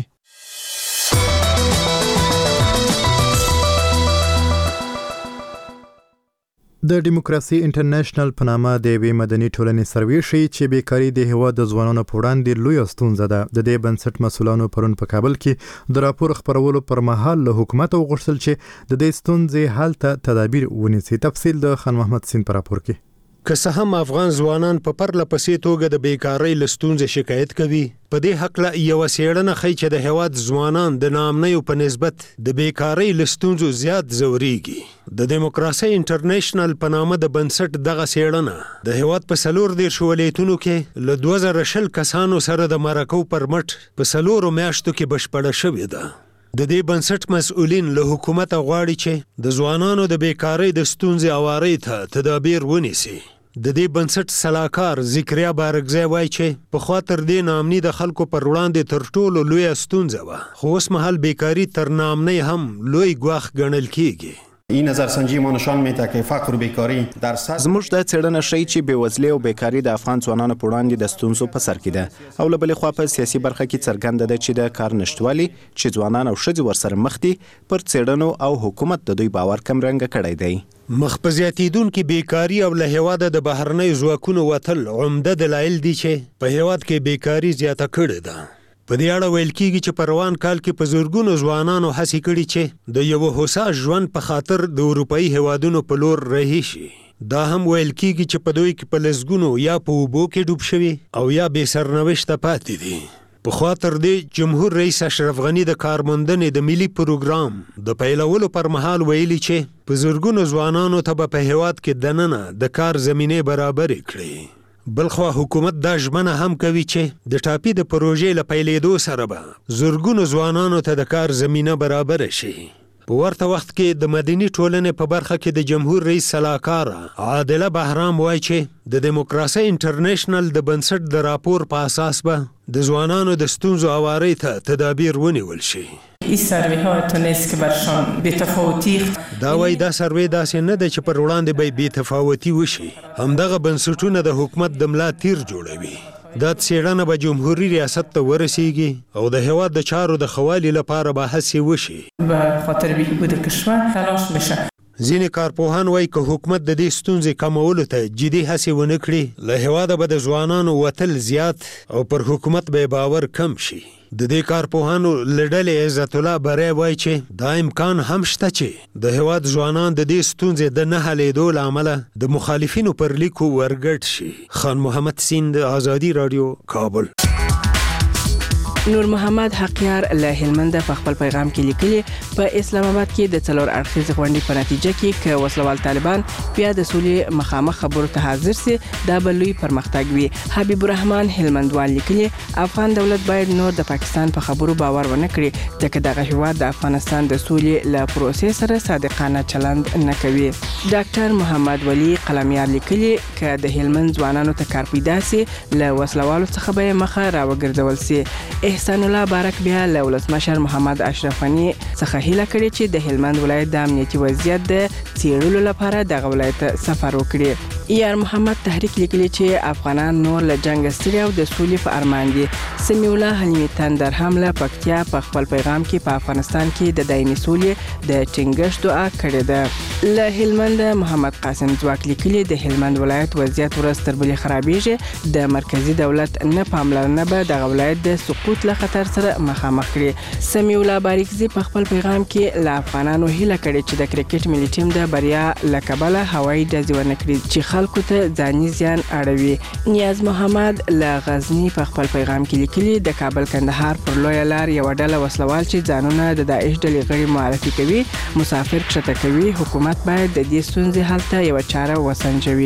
Speaker 2: د ډیموکراسي انټرنیشنل په نامه د یوې مدني ټولنې سروې ښیي چې بیکاري د هیواد د ځوانانو په وړاندې لویه ستونزه ده. د دې بنسټ مسؤلانو پرون په کابل کې د راپور خپرولو پر مهال له حکومت وغوښتل چې د دې ستونزې حل ته تدابیر ونیسي. تفصیل د خان محمد سین په راپور کې.
Speaker 19: که څه هم افغان ځوانان په پرله پسې توګه د بیکارۍ له ستونزې شکایت کوي، په دې هکله یوه څېړنه ښیي چې د هیواد ځوانان د ناامنیو په نسبت د بیکارۍ له ستونزو زیات ځورېږي. د ډیموکراسۍ انټرنیشنل په نامه د بنسټ دغه څېړنه د هیواد په 14 ولایتونو کې له 2020 کسانو سره د مرکو پر مټ په 4 میاشتو کې بشپړه شوې ده. د دې بنسټ مسؤلین له حکومت غواړي چې د ځوانانو د بیکارۍ د ستونزې اوارۍ ته تدابیر ونیسي. د دې بنسټ سلاکار ذکریا بارګزی وایي چې پخوا تر دې ناامني د خلکو پر وړاندې تر ټولو لویه ستونزه وه، خو اوس مهال بیکاري تر ناامنۍ هم لوی ګواښ ګڼل کیږي.
Speaker 20: این نظرسنجی ما نشان میده که فقر و بیکاری در
Speaker 3: زموږ د څېړنه ښیي چې بېوزلي او بیکاري د افغان ځوانانو په وړاندې د ستونزو په سر کې ده، او له بلې خوا په سیاسي برخه کې څرګنده ده چې د کار نشتوالي چې ځوانان او ښځې ورسره مخ دي پر څېړنو او حکومت د دوی باور کمرنګه کړی دی.
Speaker 19: مخ په زیاتېدونکې بیکاري او له هیواده د بهرنیو ځواکونو وتل عمده دلایل دي چې په هیواد کې بیکاري زیاته کړې ده. په دې اړه ویل کېږي چې په روان کال کې په زرګونو ځوانانو هڅې کړي چې د یوه هوسا ژوند په خاطر د اروپایي هیوادونو په لور رهي شي. دا هم ویل کېږي چې په دوی کې په لسګونو یا په اوبو کې ډوب شوي او یا بې سرنوشته پاتې دي. پخوا تر دې جمهور رئیس اشرف غني د کارموندنې د ملي پروګرام د پیلولو پر مهال ویلي چې په زرګونو ځوانانو ته به په هیواد کې دننه د کار زمینې برابرې کړي. بلخوا حکومت دا ژمنه هم کوي چې د ټاپي د پروژې له پیلېدو سره به زرګونو ځوانانو ته د کار زمینه برابره شي. په ورته وخت کې د مدني ټولنې په برخه کې د جمهور رئیس سلاکاره عادله بهرام وایي چې د ډیموکراسۍ انټرنیشنل د بنسټ د راپور په اساس به د ځوانانو د ستونزو اوارۍ ته تدابیر ونیول شي.
Speaker 21: این سروی ها تونست که برشان بی‌تفاوتی
Speaker 19: دا وایي دا سروی داسې نه ده چې پر وړاندې به بی‌تفاوتي وشي، همدغه بنسټونه د حکومت د ملا تیر جوړوي. دا څېړنه به جمهوري ریاست ته ورسیږي او د هیواد د چارو د ښه والي لپاره به هڅې وشي.
Speaker 21: به خاطر بهبود کشور تلاش بشه.
Speaker 19: ځینې کارپوهان وایي که حکومت د دې ستونزې کمولو ته جدي هڅې ونه کړي، له هیواده به د ځوانانو وتل زیات او پر حکومت به باور کم شي. د دې کارپوهانو له ډلې عزت الله بری وایي چې دا امکان هم شته چې د هیواد ځوانان د دې ستونزې د نه حلېدو له امله د مخالفینو پر لیکو ورګډ شي. خان محمد سیند، آزادي راډیو، کابل.
Speaker 18: نور محمد حقیار له هلمند په خپل پیغام کې لیکلي په اسلام آباد کې د 4 اړخیزې غونډې په نتیجه کې ک وسلوال طالبان بیا د سولې مخامخ خبرو ته حاضر سي دا به لوی پرمختګ وي. حبیب الرحمن هلمندوال لیکلي افغان دولت باید نور د پاکستان په خبرو باور ونه کړي ځکه دغه هیواد د افغانستان د سولې له پروسې سره صادقانه چلند نه کوي. ډاکټر محمد ولی قلمیار لیکلي ک د هلمند ځوانانو ته کار پیدا سي له وسلوالو څخه به مخه راوګرځول سي. احسان الله بارک بیا له ولسمشر محمد اشرف غني څخه هیله کړې چې د هلمند ولایت د امنیتي وضعیت د څېړلو لپاره دغه ولایت سفر وکړي. یار محمد تحریک لیکلی چې افغانان نور له جنگ ستړي او د سولې په ارمان دي. سمیع الله حلیمي تندر هم له پکتیا په خپل پیغام کې په افغانستان کې د دایمي سولې د ټینګښت دعا کړې ده. له هلمند محمد قاسم ځواک لیکلی د هلمند ولایت وضعیت ورځ تر بلې خرابېږي. د مرکزی دولت نه پاملرنه به د ولایت د سقوط له خطر سره مخامخ کړي. سمیع الله باریکزي په خپل پیغام کې له افغانانو هیله کړې چې د کرکټ ملي ټیم د بریا له کبله هوایي ډزې ونه کړي چې خلکو ته ځاني زیان اړوي. نیاز محمد له غزنی په خپل پیغام کې لیکلي د کابل کندهار پر لویه لار یو ډله وسلوال چې ځانونه د داعش ډلې غړي معرفي کوي مسافر کښته کوي. حکومت باید د دې ستونزې حل ته یوه چاره وسنجوي.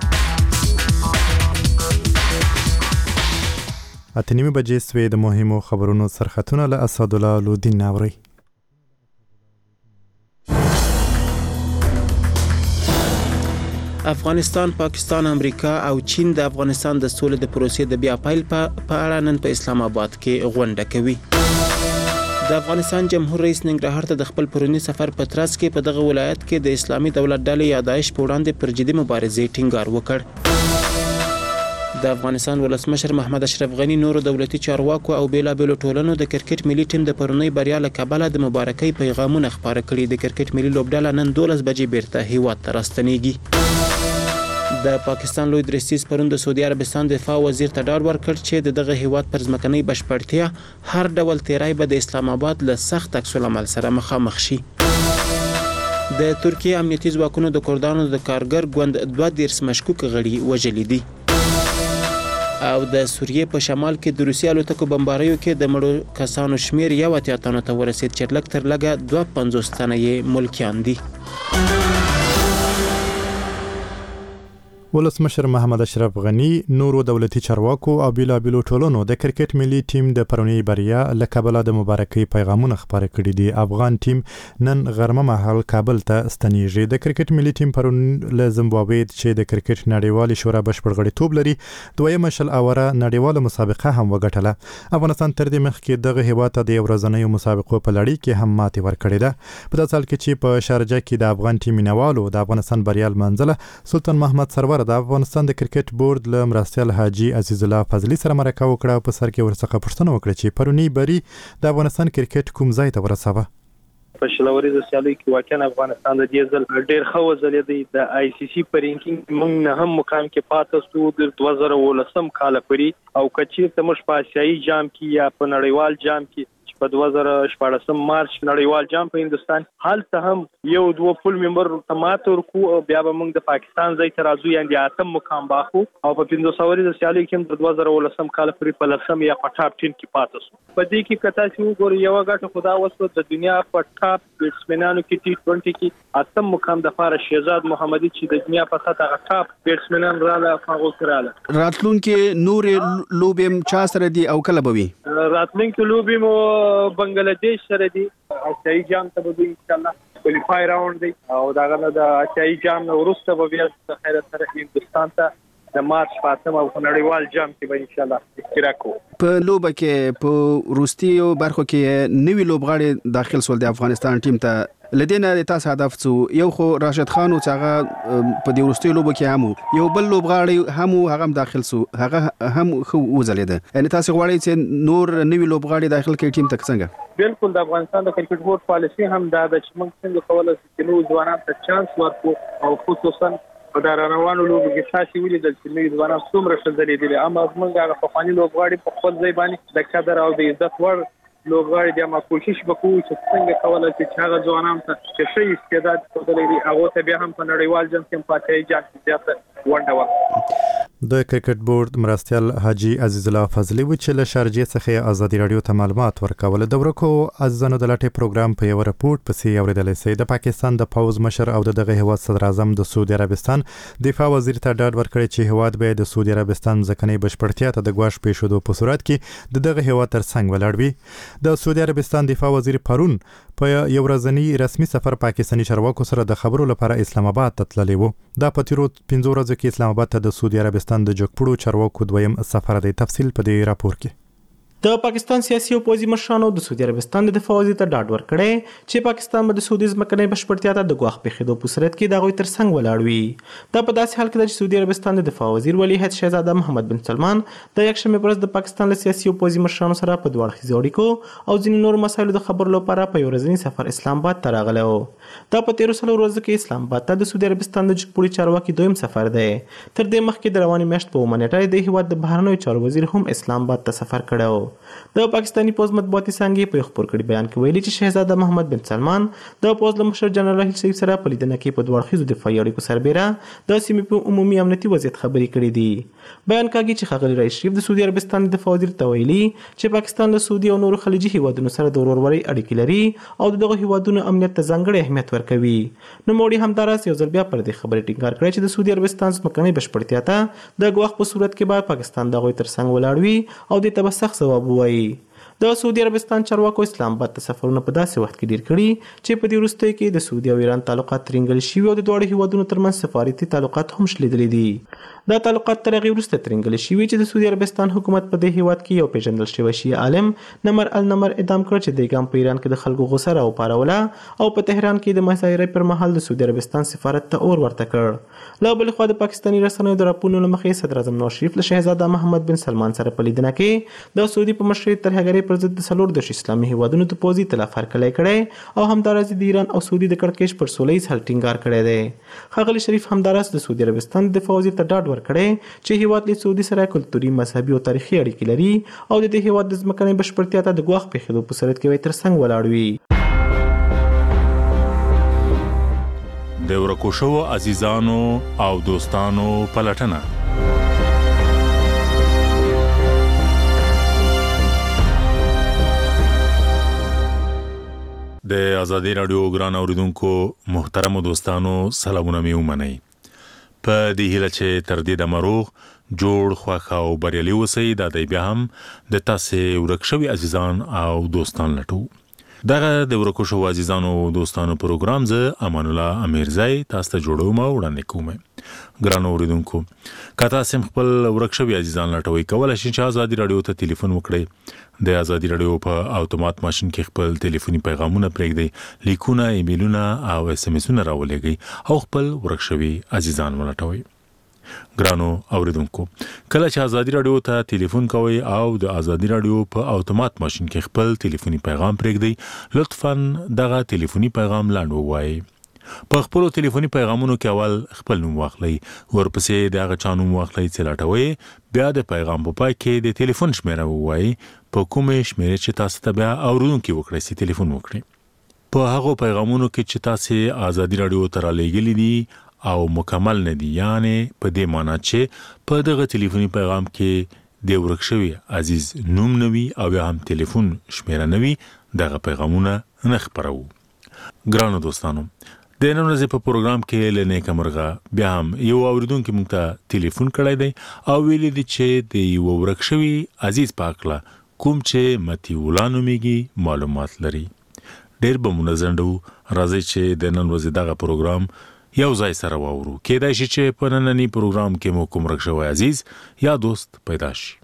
Speaker 2: اتنیمه بجې سوې د مهمو خبرونو سرخطونه له اسدالله لودین ناوري.
Speaker 3: افغانستان، پاکستان، امریکا او چین د افغانستان د سولې د پروسې د بیا پیل په اړه نن په اسلام آباد کې غونډه کوي. د افغانستان جمهور رئیس ننګرهار ته د خپل پرونی سفر په ترڅ کې په دغه ولایت کې د اسلامي دولت ډلې یا داعش په وړاندې پر جدي مبارزې ټینګار وکړ. د افغانستان ولسمشر محمد اشرف غنی نورو دولتي چارواکو او بیلابیلو ټولنو د کرکټ ملي ټیم د پرونی بریا له کبله د مبارکۍ پیغامونه خپاره کړي. د کرکټ ملي لوبډله نن 12 بجې بیرته هیواد ته راستنیږي. د پاکستان لوی درستیز پرون د سعودي عربستان دفاع وزیر ته ډاډ ورکړ چې دغه هیواد پر ځمکنۍ بشپړتیا هر ډول تیری به د اسلام آباد له سخت عکس العمل سره مخامخ شي. د ترکیه امنیتي ځواکونو د کردانو د کارګر ګوند 22 مشکوک غړي وژلي دي. او د سوریې په شمال کې د روسي الوتکو بمباریو کې د مړو کسانو شمیر 80 تنو ته ورسید چې لږ تر لږه 52 تنه یې ملکیان دي.
Speaker 2: ولسمشر محمد اشرف غنی نورو دولتي چارواکو او بیلابیلو ټولنو د کرکټ ملي ټیم د پرونی بریا له کبله د مبارکۍ پیغامونه خپاره کړي دي. افغان ټیم نن غرمه مهال کابل ته ستنیږي. د کرکټ ملي ټیم پرون له زیمبابوې چې د کرکټ نړیوالې شورا بشپړ غړیتوب لري دویمه شل اوره نړیواله مسابقه هم وګټله. افغانستان تر دې مخکې دغه هیواد ته د ورځنیو مسابقو په لړۍ کې هم ماتې ورکړې ده. په داسې حال کې چې په شارجه کې د افغان ټیم مینوالو د افغانستان بریا لمانځله. سلطان محمد سرور د افغانستان د کرکټ بورډ له مرستیال حاجی عزیز الله فضلی سره مرکه وکړه. په سر کې ورڅخه پوښتنه وکړه چې پرونی بری د افغانستان کرکټ کوم ځای ته ورسوه.
Speaker 8: په شلوري د سیالي کې واقعا افغانستان د دې ځل ډېر ښه وځلېدی. د آی سی سی په رینکینګ موږ نه هم مقام کې پاتې سو د 2019 کال پورې او کچیر ته موږ په آسیایي جام کې یا په نړیوال جام کې په 2014 مارچ نړیوال جام په هندستان هلته هم یو دوه فل ممبر تماتور کو او بیا به موږ د پاکستان ځای ته راځو یعنی اتم مقام باخو او په 1500 د سیالي کې د 2019 کال پورې په لسم یا په ټاپ 10 کې پاتې سو. په دې کې کتا چې وګورئ یو غټه خدا وسو د دنیا په ټاپ بیټسمنانو کې T20 کې اتم مقام د فار شهزاد محمدي چې د دنیا په سطح ټاپ بیټسمنان رااله هغه کراله.
Speaker 9: راتلونکي نور لوبیم چا سره دی او کله بوي؟
Speaker 8: راتلونکي لوبیم بنگلاديش سره دی. آسیایي جام ته به ان شاء الله کوالیفای راوند دی او داغه د آسیایي جام نو وروسته به بیا خیر سره هندستان ته د مارچ پاتم او نړیوال جام کې به ان شاء الله اشتراک وکړو.
Speaker 9: په لوبه کې په روسیو برخو کې نوی لوبغاړي داخل سول د افغانستان ټیم ته. لدينا تاسو هدف څو یو خو راشد خان او هغه په دې ورستي لوبه کې هم یو بل لوبغاړي هم داخل سو هغه هم خو وزلیده. یعنی تاسو غواړئ چې نور نوی لوبغاړي داخل کړي ټیم ته څنګه؟
Speaker 8: بالکل د افغانستان د کرکټ بورډ پالیسي هم دا د چې موږ څنګه کولای شو چې نو ځوانان ته چانس ورکړو او خصوصا په دا روانو لوبو کې تاسو ویلي چې نو ځوانان څومره شذلې دي اما موږ هغه په فاني لوبغاړي په خپل ځای باندې د قدر او د عزت ور لوبغاړي د ما کوشش وکړو چې څنګه کولای شي چې هغه ځوانان ته چې شي استعداد ولري هغه ته بیا هم په نړیوال جام کې پاتې ځای زیاته ونډه ورکړي.
Speaker 2: د کرکټ بورډ مرستیال حاجی عزیز الله فضلی چې له شارجې څخه ازادي رادیو ته معلومات ورکول. د ورکو عزیزانو د لاټي پروګرام په یو رپورت پسې اوریدل شي. د پاکستان د پوز مشر او دغه هیواد صدر اعظم د سعودي عربستان دفاع وزیر ته ډاډ ورکړی چې هیواد به د سعودي عربستان ځکنۍ بشپړتیا ته د ګواښ پېښېدو په صورت کې دغه هیواد تر څنګ ولاړ وي. د سعودي عربستان دفاع وزیر پرون په یو ورځنی رسمي سفر پاکستاني چارواکو سره د خبرو لپاره اسلام آباد ته تللی و. دا په تیرو 15 ورځو کې اسلام آباد ته د سعودي عربستان د جګپړو چارواکو دویم سفر دی. تفصیل په دې راپور کې.
Speaker 3: د پاکستان سیاسي او پوځي مشرانو د سعودي عربستان د دفاع وزیر ته ډاډ ورکړی چې پاکستان به د سعودي ځمکنۍ بشپړتیا ته د ګواښ پېښېدو په صورت کې د هغوی تر څنګ ولاړ وي. دا په داسې حال کې ده چې سعودي عربستان د دفاع وزیر ولیعهد شهزاده محمد بن سلمان د یکشنبې په ورځ د پاکستان له سیاسي او پوځي مشرانو سره په دوه اړخیزو اړیکو او ځینې نورو مسایلو د خبرو لپاره په یو ورځني سفر اسلام آباد ته راغلی و. دا په تېرو څلورو ورځو کې اسلام آباد ته د سعودي عربستان د جګپوړي چارواکي دویم سفر دی. تر دې مخکې د روانې میاشت په 9 نیټه د هېواد د بهرنیو چارو وزیر هم اسلام آباد ته سفر کړی و. د پاکستاني پوځ مطبوعاتي څانګې په یو خپور کړي بیان کې ویلي چې شهزاده محمد بن سلمان د پوځ له مشر جنرال راحیل سیف سره په لیدنه کې په دوه اړخیزو دفاعي اړیکو سربیره د سیمې په عمومي امنیتي وضعیت خبرې کړې دي. بیان کاږي چې ښاغلي رئیس شریف د سعودي عربستان د دفاع وزیر ته ویلي چې پاکستان له سعودي او نورو خلیجي هیوادونو سره د ورورولۍ اړیکې لري او دغه هیوادونو امنیت ته ځانګړی اهمیت ورکوي. نوموړي همداراز یو ځل بیا پر دې خبرې ټینګار کړی چې د سعودي عربستان ځمکنۍ بشپړتیا ته د ګواښ په صورت کې به پاکستان د هغوی تر څنګ ولاړ وي او دې ته به سخت ځواب ووایي. د سعودي عربستان چارواکو اسلام آباد ته سفرونه په داسې وخت کې ډیر کړي چې په دې وروستیو کې د سعودي او ایران تعلقات ترینګل شوي او د دواړو هیوادونو ترمنځ سفارتي تعلقات هم شلیدلي دي. دا تعلقات تر هغې وروسته ترینګل شوي چې د سعودي عربستان حکومت په دې هیواد کې یو پیژندل شوی شیعه عالم نمر النمر اعدام کړ چې د ګام په ایران کې د خلکو غوسه راوپاروله او په تهران کې د مظاهرې پر مهال د سعودي عربستان سفارت ته اور ورته کړ. له بلې خوا د پاکستاني رسنیو د راپورونو له مخې صدر اعظم نواز شریف له شهزاده محمد بن سلمان سره په لیدنه کې د سعودي په مشرۍ ترهګرۍ پر ضد د 14 اسلامي هیوادونو ته پوځي تلف هرکلی کړی او همداراز د ایران او سعودي د کړکېچ پر سوله ییز حل ټینګار کړی دی. ښاغلي شریف همداراز د سعودي عربستان د دفاع وزیر ته ډاډ ورکړی چې هیواد له سعودي سره کلتوري مذهبي او تاریخي اړیکې لري او د دې هیواد د ځمکنۍ بشپړتیا ته د ګواښ پېښېدو په صورت کې به تر څنګ ولاړ وي.
Speaker 1: د ورکو شوو عزیزانو او دوستانو پلټنه. د آزادۍ رادیو ګران اوریدونکو محترم دوستانو سلامونه مې ومنئ. په دې هیله چې تر دې دمه روغ جوړ خوښ او بریالي اوسئ. دا دی بیا هم د تاسې ورک شوي عزیزان او دوستان لټو. دغه د ورکو شوو عزیزانو او دوستانو پروګرام زه امان الله امیرزی تاسو ته جوړوم او وړاندې کوم. ګران اوریدونکو که تاسو خپل ورک شوي عزیزان لټوئ کولی شئ چې آزادي رادیو ته ټلیفون وکړئ. د آزادي رادیو په اتومات ماشین کې خپل ټلیفوني پیغامونه پرېږدئ، لیکونه، ایمیلونه او اس ام اسونه راولېږئ او خپل ورک شوي عزیزان ولټوئ. ګرانو اوریدونکو کله چې آزادي رادیو ته ټلیفون کوئ او د آزادي رادیو په اتومات ماشین کې خپل ټلیفوني پیغام پرېږدئ، لطفاً دغه ټلیفوني پیغام لاندې ووایئ. په خپلو ټلیفوني پیغامونو کې اول خپل نوم واخلئ، ورپسې د هغه چا نوم واخلئ چې لټوئ، بیا د پیغام په پای کې د ټلیفون شمیره ووایئ، په کومې شمیرې چې تاسو ته بیا اورونکي وکړئ چې ټلیفون وکړئ. په هغو پیغامونو کې چې تاسو آزادي رادیو ته رالیږلي دي او مکمل نه دي، یعنې په دې معنی چې په دغه ټلیفوني پیغام کې د ورک شوي عزیز نوم نه وي او یا هم ټلیفون شمیره نه وي، دغه پیغامونه نه خپروو. ګرانو دوستانو د نن ورځې په پروګرام کې له نیکه مرغه بیا هم یو اوریدونکي موږ ته ټلیفون کړی دی او ویلي دي چې د یو ورک شوي عزیز په هکله کوم چې متی الله نومیږي معلومات لري. ډېر به مو نځنډو، راځئ چې د نن ورځې دغه پروګرام یو ځای سره واورو. کېدای شي چې په ننني پروګرام کې مو کوم ورک شوی عزیز یا دوست پیدا شي.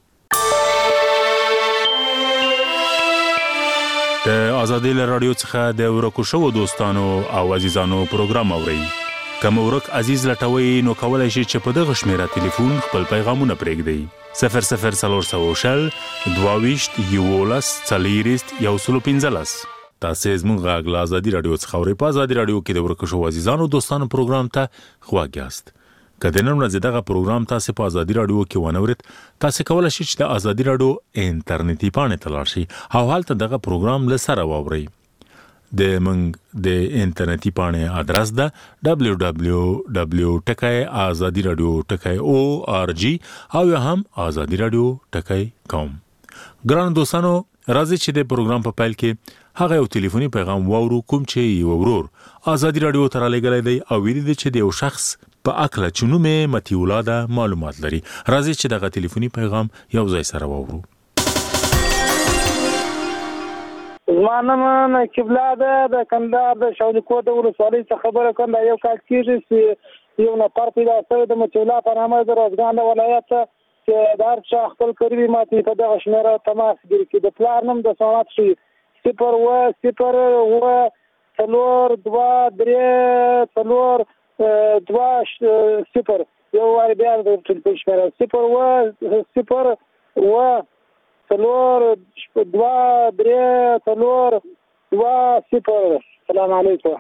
Speaker 1: د آزادۍ له راډیو څخه د ورکو شوو دوستانو او عزیزانو پروګرام اورئ. که مو ورک عزیز لټوئ نو کولی شئ چې په دغه شمیره ټلیفون خپل پیغامونه پرېږدئ: 0040 22 11 40 115. تاسو زموږ غږ له آزادي رادیو څخه اورئ. په آزادي رادیو کې د ورکو شوو عزیزانو دوستانو پروګرام ته خواږ یاست. که د نن ورځې دغه پروګرام تاسو په آزادي رادیو کې ونه اورئ، تاسو کولی شئ چې د آزادي رادیو انټرنیټي پاڼې ته لاړ شئ او هلته دغه پروګرام له سره واورئ. د موږ د انټرنیټي پاڼې ادرس ده www.azadiradio.org او یا هم azadiradio.com. ګران دوستانو راځي چې د پروګرام په پیل کې هغه یو ټلیفوني پیغام واورو کوم چې یو ورور آزادي رادیو ته رالیږلی دی او ویلي دی چې د یو شخص په اکله چې نوم یې متی الله ده معلومات لري. راځي چې دغه ټلیفوني پیغام یو ځای سره واورو.
Speaker 10: زما نوم نقیب الله ده، د کندهار د شاولیکوټ ولسوالۍ څخه خبره کوم. دا یو کال کېږي چې یو نفر پیدا شوی د متی الله په نامه د روزګان د ولایت چې دا چا خپل کړی ماته په دغه شمیره تماس ګری کې د پلار نوم د سوات شي 0 یو واری بیا د ټلیفون شمیره 0 سلام علیکم.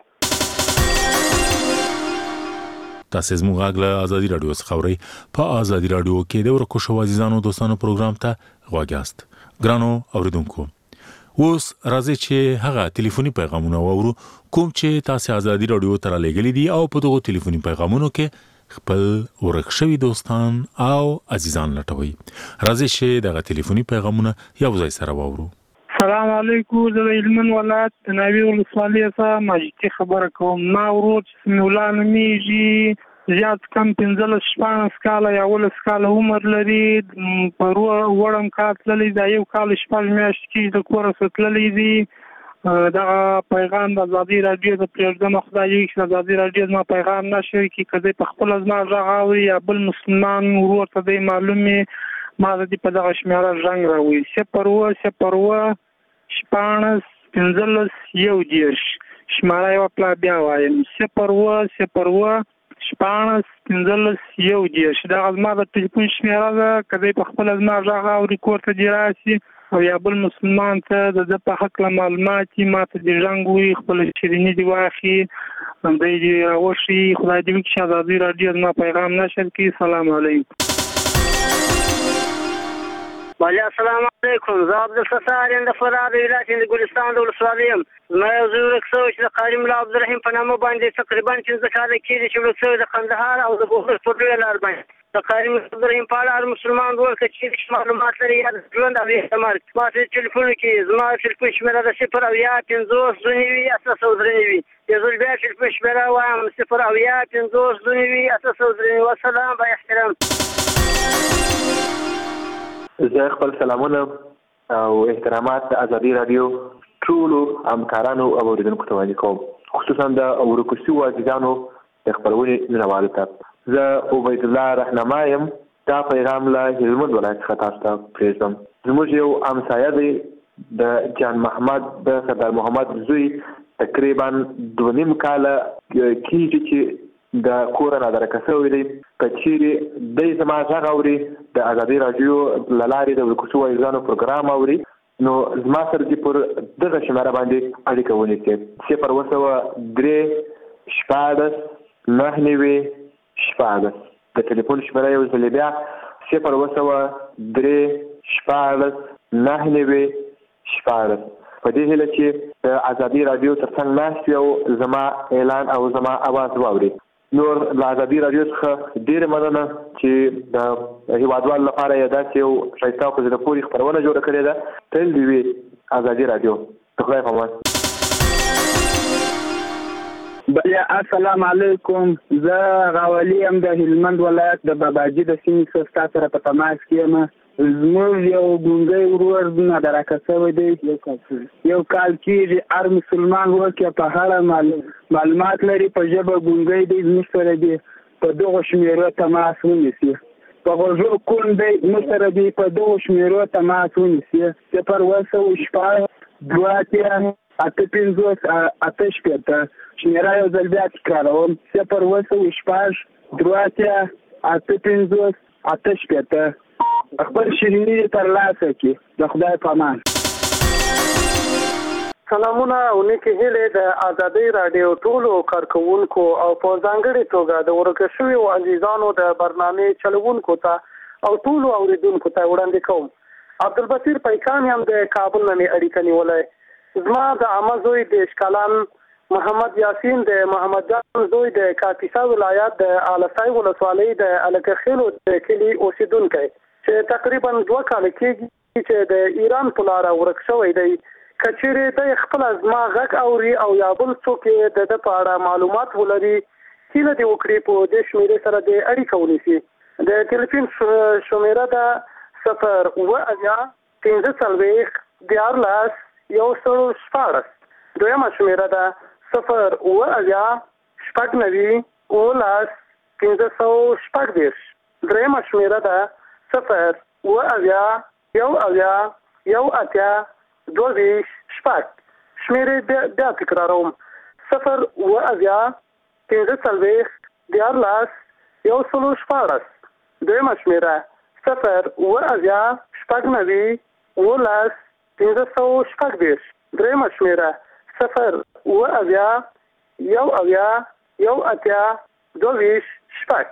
Speaker 1: تاسو زموږ غږ له ازادي رادیو څخه اورئ. په ازادي رادیو کې د ورکو شو عزیزانو دوستانو پروګرام ته غواړئ. ګرانو اوریدونکو، اوس راځي چې هغه ټلیفوني پیغامونه واورو کوم چې تاسو ازادي رادیو ته لګلې دي او په دغه ټلیفوني پیغامونو کې خپل ورکشوي دوستان او عزیزان لټوي. راځي چې دغه ټلیفوني پیغامونه یو ځای سره واورو.
Speaker 6: السلام علیکم. زه د هلمند ولایت د ناوې ولسوالۍ څخه ماجدي خبره کوم. ما ورور سمیع نومیږي، زیات کم 15-16 کاله یا 18 کاله عمر لري. په وړم کار تللی دا یو کال 6 میاشتې کې د کوره تللی دي. دغه پیغام د ازادي رادیو د پرېږدم خدای چې ازادي رادیو ما پیغام نشي کی کله په خپل ازما راغاوي یا بل مسلمان ورور ته دی معلومه ما د په دغه شمیره رنگ راوي 0 شپانس 15 یو دیرش شماره یو پلا بیا وایم 0 شپانس 15 یو دیرش دا ازما د ټلیفون شمیره ده. کله په خپل ازما راغاوي کوړه ته دی راسي او یا بل مسلمان ته د په حق له معلومات ما ته د رنگوي خپل شیرینی دی واخی هم دی وشي. خدای دې چې ازادي رادیو ما پیغام نشر کی. سلام علیکم.
Speaker 10: السلام علیکم. زه عبدالستار یم د فراه د ولایت د ګلستان د ولسوالۍ یم. زما یو زوی ورک شوی چې د قاري ملا عبدالرحیم په نامه باندې تقریبا 15 کاله کېږي چې ورک شوی د قندهار او د بغلان په لویه لار باندې. د قاري ملا عبدالرحیم په اړه هر مسلمان ورور که چېرې معلومات لري یا د ژوند او احتمال ما ته ټلیفون کې زما ټلیفون شمیره ده 0 اویا 50 29 893. یو ځل بیا ټلیفون شمیره وایم 0 اویا 50 29 893. والسلام با احترام.
Speaker 22: زه خپل سلامونه او احترامات د ازادي رادیو ټولو همکارانو او اوریدونکو ته وړاندې کوم، خصوصا د ورکو شویو عزیزانو د خپرونې مینوالو ته. زه عبید الله رهنما یم. دا پیغام له هلمند ولایت څخه تاسو ته پرېږدم. زموږ یو همسایه دی د جان محمد د سردار محمد زوی تقریبا 2.5 کاله کېږي چې د کور نه درکه شوی دی. که چیرې دی زما غږ اوري د ازادي رادیو له لارې د ورکو شویو عزیزانو پروګرام اوري نو زما سره دې پر دغه شمیره باندې اړیکه ونیسي 0 د ټلیفون شمیره یو ځل بیا 0 په دې هیله چې د ازادي رادیو ترڅنګ ناست او زما اعلان او زما आवाज واوري. نور له ازادي رادیو څخه ډېره مننه چې د هیوادوالو لپاره یې داسې یو ښایسته او په زړه پورې خپرونه جوړه کړې ده. تل دې وي ازادي رادیو. د خدای په امان.
Speaker 10: بله السلام علیکم. زه غاولي یم د هلمند ولایت د باباجي د سیمې څخه ستا سره په تماس کې یم. زموږ یو ګونګی ورور نه درکه شوی دی یو کال کېږي. هر مسلمان ورکې په اړه معلومات لري په ژبه ګونګی دی زموږ سره دی په دغو شمیرو تماس ونیسي. په غوږو کوڼ دی زموږ سره دی په دغو شمیرو تماس ونیسي 0 850 شمیره یو ځل بیا تکراروم 0 850 خپل شیرینی ترلاسه کړي. د خدای په امان.
Speaker 23: سلامونه او نیکې هیلې د ازادي رادیو ټولو کارکوونکو او په ځانګړې توګه د ورکه شویو عزیزانو د برنامې چلوونکو ته او ټولو اوریدونکو ته وړاندې کوم. عبدالبصیر پیکان یم د کابل نه اړیکه نیولې. زما د عامه زوی د اشکالان محمد یاسین د محمد جان زوی د کاپیسا ولایت د آلسای ولسوالۍ د الکخیلو د کلي اوسیدونکی چې تقریبا 2 کال کېږي چې د ایران په لار ورک شوی دی. کچېرې د خپل ازما غږ اوري او یا بل څوک د په اړه معلومات ولري هیله دې وکړي په دې شمیرې سره د اړیکه ونیسي. د ټلیفون شمیره ده 0 اویا 15 14 دویمه شمیره ده 0 اویا 99 15 15 دریمه شمیره ده 0 اویا یو اویا یو اتیا 22 شپږ. شمیرې بیا تکراروم 0 اویا 15 14 یو سلو شپاړس. دویمه شمیره 0 اویا شپږ نوي 19 15 دریمه شمیره 0 اویا یو اویا یو اتیا 22 شپږ.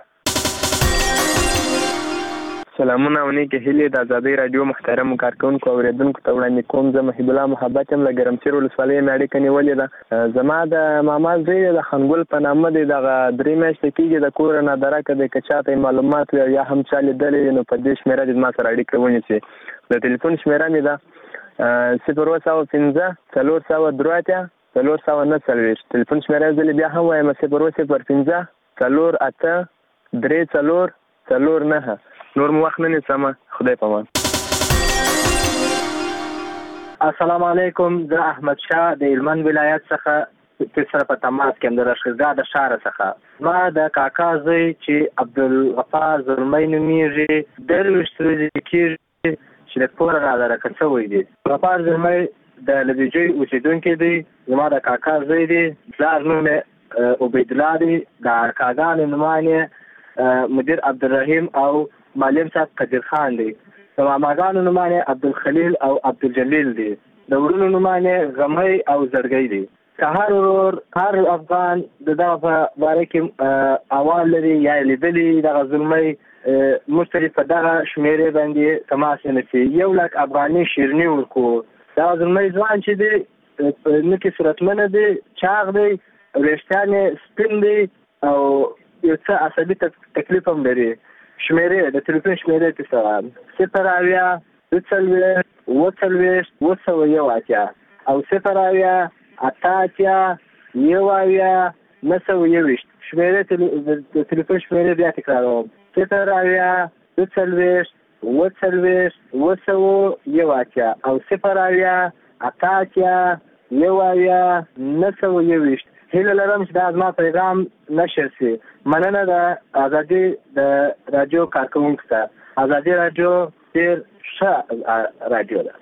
Speaker 5: سلامونه او نیکې هیلې د ازادۍ راډیو محترمو کارکونکو او اورېدونکو ته وړاندې کوم. زه محب الله محبت یم له ګرمسیر ولسوالۍ مې اړیکه نیولې ده. زما د ماما زوی د خنګل په نامه دی، دغه 3 میاشتې کېږي د کور نه درکه دی. که چاته معلومات وي یا هم چا لیدلی نو په دې شمېره دې زما سره اړیکه ونیسي. د ټلیفون شمېره مې ده 015 403 449. ټلیفون شمېره یو ځلې بیا هم وایم 015 48 34 نور مو وخت نه نیسم. خدای پامان.
Speaker 11: السلام علیکم. زه احمد شاه د هلمند ولایت څخه سره په تماس کې یم، د رشیدزاد د ښار څخه. ما د کاکا زوی چې عبدالغفار زلمی نومیږي 23 ورځې کېږي چې د کوره رادرکه شوی دی. غفار زلمی د لبیجوی اوسېدونکی دی، زما د کاکا زوی دی. پلار نوم یې عبیدالله دی. د کاګانو نومان یې مدیر عبدالرحیم او معلم صاحب قدیر خان دی. د ماماګانو نومان یې عبدالخلیل او عبدالجلیل دی. د ورونو نومان یې غمی او زړګی دی. که هر ورور هر افغان د دغه په باره کې احوال لري یا یې لیدلي دغه زلمی موږ ته په دغه شمېرې باندې تماس ونیسي. 1 لک افغاني شیرني ورکوو. دغه زلمی ځوان چې دی نکې صورتمنه دی، چاغ دی، وریښتان یې سپین دی او یو څه عصبي تکلیف هم لري. شمېرې د ټلیفون شمېرې کې سره 0 اویا 40 241 اتیا او 0 اویا 88 یو اویا 921. شمېرې د ټلیفون شمېرې بیا تکراروم 0 اویا 40 241 اتیا او 0 اویا 88 یو اویا 921. هیله لرم چې دا زما پیغام نشر شي. مننه د ازادي د رادیو کارکونکو ته. ازادي رادیو ډېر ښه رادیو ده.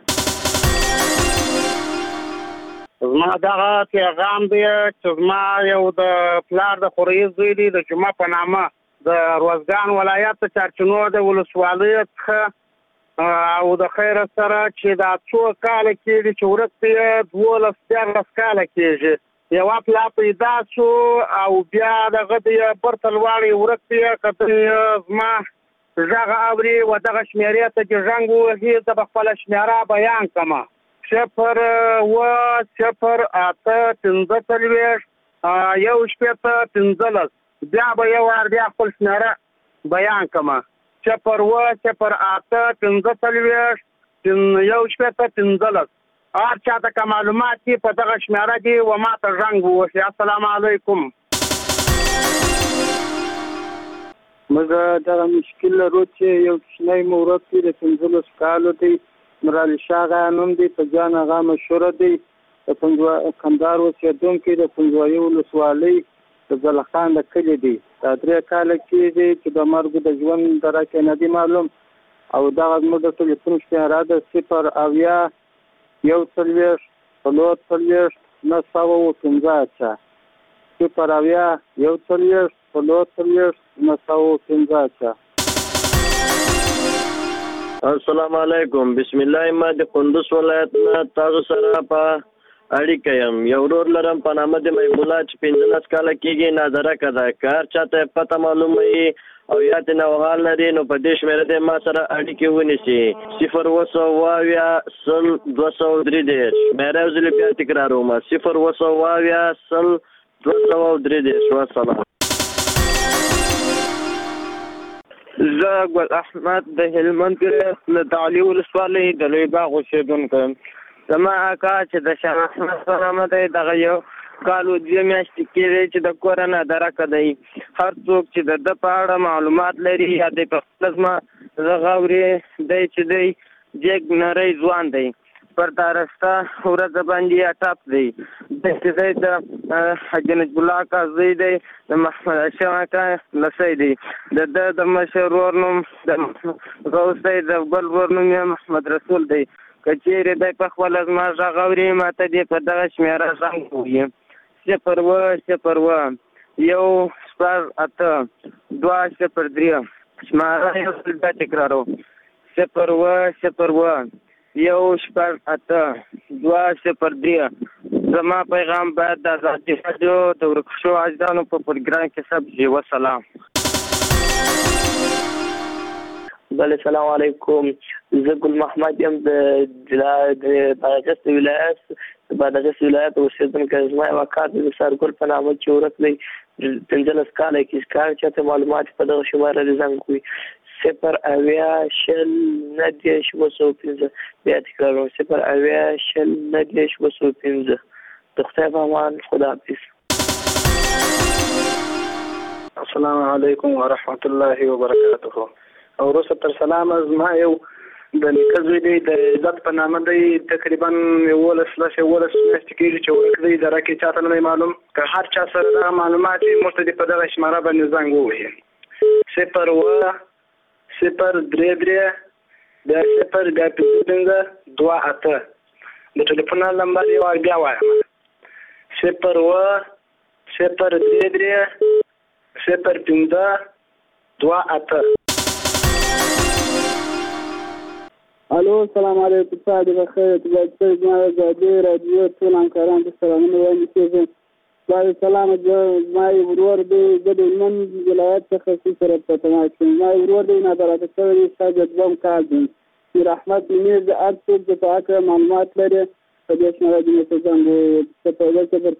Speaker 13: زما دغه پیغام دی چې زما یو د پلار د خوري زوی دی د جمعه په نامه د روزګان ولایت چارچنو د ولسوالۍ څخه او د خیر سره چې دا څو کال کېږي چې ورک دی 12 کال کېږي. یو پلا پیدا شو او بیا دغه د پرتلواړي ورک دی. کته زما ژغه اوري و دغه شمیرې ته چې ژنګ وهي د خپل شمیره بیان کما 0 و 0 8 15 یو شپته 15 بیا به یو ور بیا خپل شمیره بیان کما 0 و 0 8 15 یو شپته 15. هر چاته که معلومات دي په دغه شمیره دي و ما ته زنګ ووهي. السلام علیکم.
Speaker 23: موږ دغه مشکل لرو چې یو کوچنی مورد دی د 15 کالو دی، مرالي شاه نوم دی، په جان هغه مشهوره دی، د کندهار اوسېدونکی د پنځوایي ولسوالۍ د زلخان د کلي دی. دا 3 کاله کېږي چې د مرګ د ژوند درکه نه دی معلوم. او دغه زموږ د ټلیفون شمېره ده 0 اویا 41 40 915 0 اویا 41 40 915.
Speaker 24: السلام علیکم. بسم الله. ما د کندوز ولایت نه تاسو سره په اړیکه یم. یو ورور لرم په نامه د میمولا چې 15 کاله کېږي نادرکه ده. که هر چاته پته معلومه وي او یا ته نو حال لري نو په دې شمېره د ما سره اړیکې ونیسي 0 اویا 203. شمېره یو ځل بیا تکراروم 0 اویا 203. والسلام.
Speaker 13: زه ګل احمد د هلمند له تعالی ولسوالۍ د لوی باغ اوسېدونکی یم. زما اکا چې د شاه احمد په نامه دی دغه یو کالو 2 میاشتې کېږي چې د کور نه درکه دی. هر څوک چې د ده په اړه معلومات لري یا د په خپله زما غږ اوري دی چې دی جګ نری ځوان دی.
Speaker 7: پر دارسته ورځ باندې اټاپ دی د حجنج الله قاضي دی د محمد اشرف کا لسی دی د مشر ورنوم د غوث دی د بل ورنوم محمد رسول دی کچېره د په خپل ازما غوړي ماته دی په دغه شمیره څنګه وي 0 یو سپار اته 203 شماره یو څه تکرارو 0 یو سپار اته 203 زما پیغام باید د آزادي رادیو د ورکشو اجدانو په پروګرام کې سبزي وسلام.
Speaker 12: بله سلام علیکم، زه ګل محمد یم د بادغیس ولایت اوسېدونکی. زما یوه کار د سرګل په نامه چې ورک دی 15 کاله کې کار چاته معلومات په دغه شماره د زنګ کوي 0 بیا تکراروم 0 د خدای په امان، خداحافظ.
Speaker 14: السلام علیکم ورحمت الله وبرکاته. او وروسته تر سلام زما یو د نیکه زوی دی د عزت په نامه دی، تقریبا 11 میاشتې کېږي چې ورک دی، دره کې چاته نه دی معلوم. که هر چا سره دغه معلومات وي موږ ته دې په دغه شماره باندې زنګ ووهي 0 بیا 0 بیا 5 د ټلیفون نمبر یو بیا وایم 0
Speaker 16: الو السلام علیکم، سعد بخیر. زما آزادي رادیو ټول همکاران ته سلامونه وړاندې کېږم. سلام زما ورور دی د هلمند ولایت څخه سره په تماس کې. زما ورور دی نادراته شوی شاید دوم کال دی. پیر احمد میر د هر څوک د په اړه معلومات لري په دې شماره د زنګو په توګه چې پر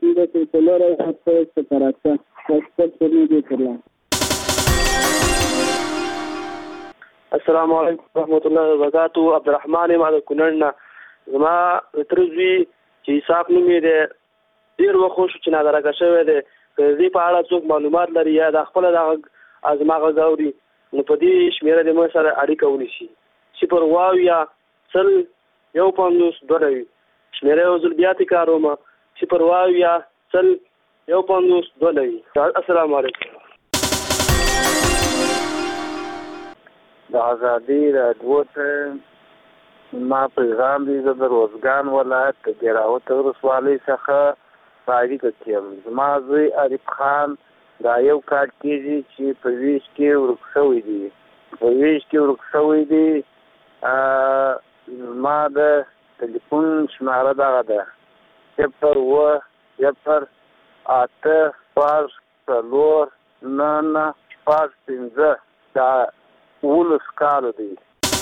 Speaker 12: السلام علیکم ورحمۃ اللہ وبرکاتہ. عبدالرحمن ما د کونړ نه. زما تر زوی چې حساب نوم یې دی ډېر وخت شو چې نادرکه شوی دی. که دې په اړه څوک معلومات لري یا د خپله دغه زما غږ اوري نو په دې شمېره د موږ سره اړیکه ونیسي 0 1 2 شمېره یو ځل بیا تکراروم 0 1 2. السلام علیکم.
Speaker 25: د آزادي رادیو ته ما پیغام دی. زه د روزګان ولایت د ګیراوت ولسوالۍ څخه په اړیکه کې یم. زما زوی عریف خان دا یو کال کېږي چې په ویش کې ورک شوی دی. زما د ټلیفون شماره دغه ده 0 0 8 4 9 5 دا 19 کالو دی.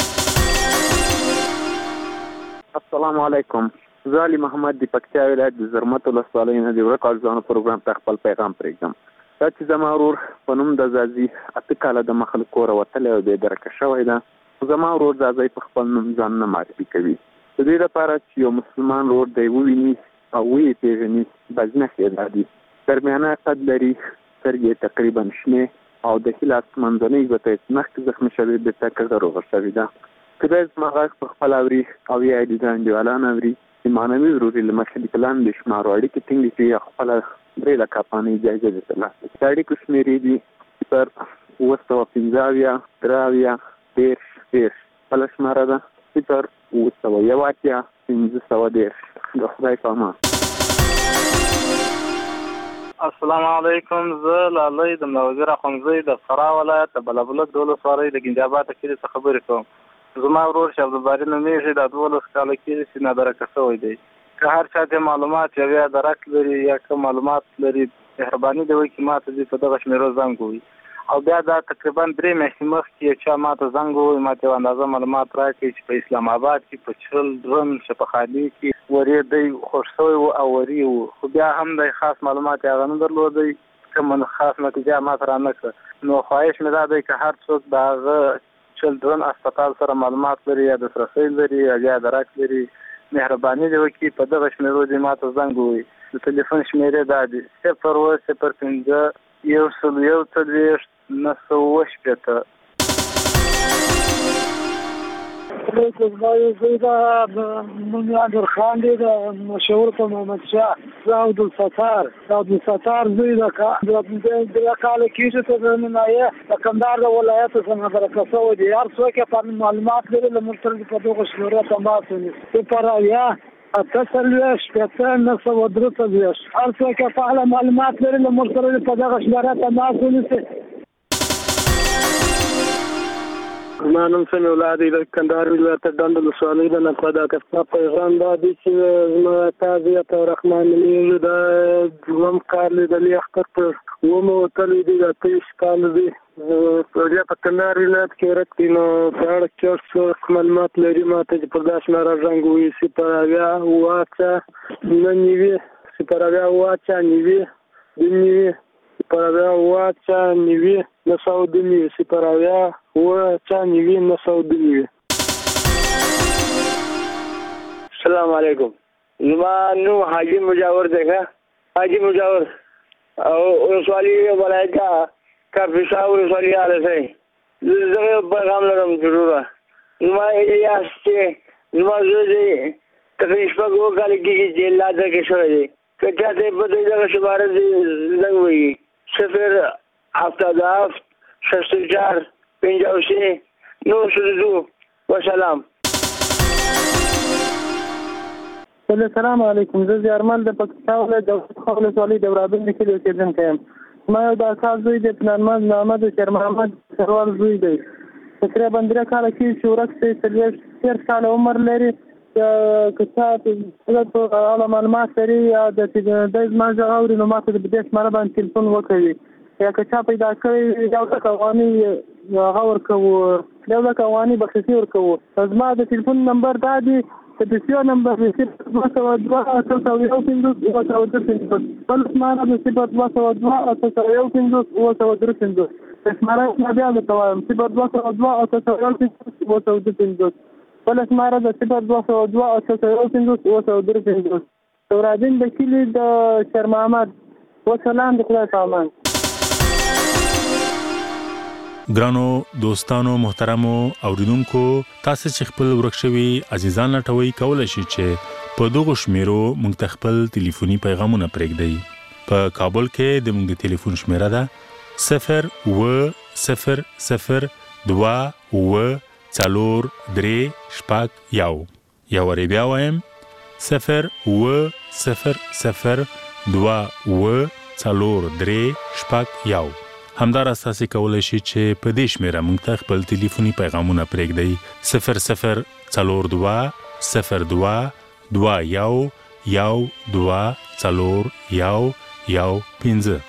Speaker 26: السلام علیکم، زه علي محمد د پکتیا ولایت د زرمت ولسوالۍ نه د ورک ځوانو پروګرام ته خپل پیغام پرېږدم. دا چې زما ورور په نوم د زازي 8 کاله د مخ له کوره وتلی او بېدرکه شوی ده. زما ورور زازی په خپل نوم ځان نه معرفي کوي. د دې لپاره چې یو مسلمان ورور دی وویني او ویې پېژني بزنښې دا دي. درمیانه قد لري، سترګې تقریبا شنې او د ښي لاس منځنۍ ګوته یې مخکې زخمي شوې بېرته کږه روغه شوې ده. که دی زما غږ په خپله اوري او یا یې د انډیوالان اوري د معنوي وروري له مخې لیک لاندې شمارو اړیکې ټینګې کړي یا خپله 3 لکه افغانۍ جایزه دې ترلاسه کړي. د اړیکو شمېرې دي 0 715 13 بله شماره ده 0 911 1510. د خدای په امان.
Speaker 27: السلام علیکم، زه لالی د ملوزیر اخونزی د فراه ولایت د بلبلک د ولسوالۍ د ګنجاباد کلي څخه خبرې کوم. زما ورور چې عبدالباري نومیږي دا 12 کاله کېږي چې نادرکه شوی دی. که هر چا ته معلومات یا درک لري یا که معلومات لري مهرباني دی وکړي ما ته دې په دغه شمېرو زنګ ووهي. او بیا دا تقریبا 3 میاشتې مخکې یو چا ما ته زنګ ووهي، ما ته یو اندازه معلومات راکړي چې په اسلام آباد کې په چلډرن شفاخانې کې ورې دی خوښ شوی و او ورې و، خو بیا هم د خاص معلومات یې هغه نه درلودی، کوم خاص نتیجه ما ته رانه کړه. نو خواهش مې دا دی که هر څوک د هغه چلډرن اسپتال سره معلومات لري یا دسترسی لري یا درک لري مهرباني دې وکړي په دغه شمېرو دې ما ته زنګ ووهي. د ټلیفون شمېرې دا دي 0 0 5 1 9 9
Speaker 16: علیکم زه د منیر خان دی د مشهور په محمد شاه عبدالستار زوی د کال کېږي ته د نایه د کندهار د ولایت څخه درکه شوی دی. هر څوک په معلومات لري له موږ سره په دغه شمېره تماس ونیسي. پراویا اتصلوش پېڅه 933 هر څوک په اړه معلومات لري له موږ سره په دغه شمېره تماس ونیسي.
Speaker 27: زما نوم سمیع الله دی د کندهار ولایت ډنډ ولسوالۍ د نقده کستا پیغام دا دی چې زما قاضي عطارحمان نومیږي د دویم کال لیدلي اختر په اوومه وتلی دی د 23 کال دی بیا په کندهار ولایت کې ورک دی. نو په اړه کې څه معلومات لري ماته چې په داسې ناره رنګ وي سپراویا واچه ننیوي سپراویا واچه نیوي دنیوي سپراویا واچه نیوي نساو دنیوي سپراویا واچه نیوي نساو دنیوي.
Speaker 24: السلام علیکم. زما نوم حاجی مجاور دی حاجی مجاور او ولسوالي ولایت کافیسا ولسوالي آلسی زه پیغام لرم ضروره. زما الیاس چې زما زوی دی تقریبا شپږ اووه کاله کېږي چې لاده کې شوی دی. که چاته په دغه شماره زنګ ووهي 077 64 85 902 وسلام.
Speaker 26: السلام علیکم. زه زیارمل د پاکستان ولایت د ولسوالۍ د ورابل کلي اوسېدونکی یم. ما یو د اکا زوی دی پلانمند محمد شیر محمد سروال زوی دی. تقریبا 3 کاله کېږي چې ورک دی. 13 کاله عمر لري. که چا په اړه معلومات لري یا د زما غږ اوري نو ما ته د دې شماره باندې تلیفون وکړي. یا که چا پیدا کړی یو لک افغانۍ هغه ورکوو 1 لک افغانۍ بخښتي ورکوو. زما د تلیفون نمبر دا دی د پیسو نمبر 0202 801 بل شماره د 0202 801 شماره بیا درته وایم 0202 801 بل شماره د 0202 801 تورادین د کلي د شیر محمد. وسلام د خدای په امان.
Speaker 1: ګرانو دوستانو محترمو اوریدونکو تاسو چې خپل ورک شوي عزیزان لټوي کولای شئ چې په دغه شمیرو موږ ته خپل ټلیفوني پیغامونه پرېږدئ. په کابل کې د موږ د ټلیفون شمیره ده 08002 یا ور بیا وایم 08002 همدار اساسي کولای شي چې په دې شمیره موږ ته خپل ټلیفوني پیغامونه پرېږدئ 002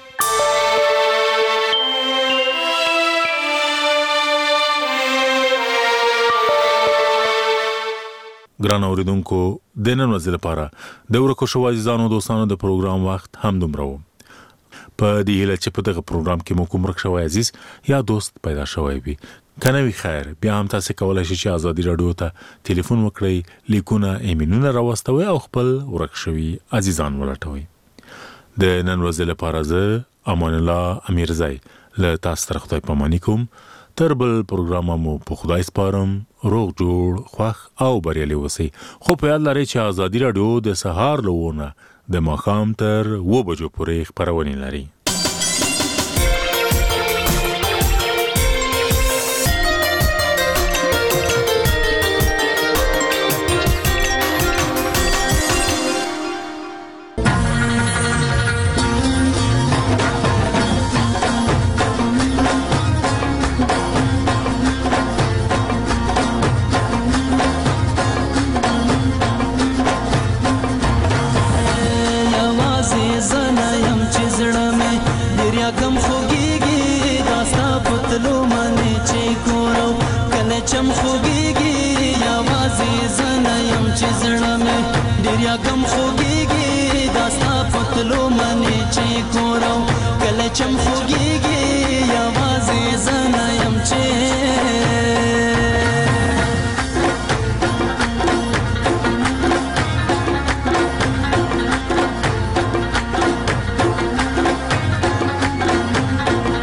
Speaker 1: ګران اوریدونکو د نن ورځې لپاره د ورکو شو عزیزانو دوستانو د پروګرام وخت هم دومره و. په دې هیله چې په دغه پروګرام کې مو کوم ورک شوی عزیز یا دوست پیدا شوی وي کنه وی خیر بیا هم تاسو کولای شئ چې ازادي رادیو ته ټلیفون وکړئ لیکونه ایمیلونه راوستوي او خپل ورک شوی عزیزان ولټوي. د نن ورځې لپاره زه امان الله امیرزای له تاسو سره خدای پاماني کوم. تر بل پروګرام مو په خدای سپارم. روغ جوړ خوښ او بریالي اوسئ. خو په یاد لرئ چې ازادي رادیو د سهار له 9 د ماښام تر 2 بجو پورې خپرونې لري.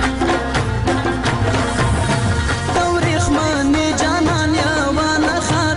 Speaker 4: تاریخ مانی جانان یا وانا خار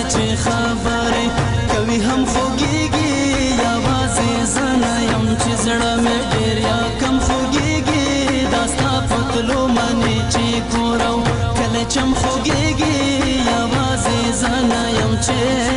Speaker 4: چې خبرې کوي هم خوږیږي یوازې زنه یم چې زړه مې ډېر یا کم خوږیږي دا ستا په تلو منې چې ګورم کله چم خوږیږي یوازې زنه یم چې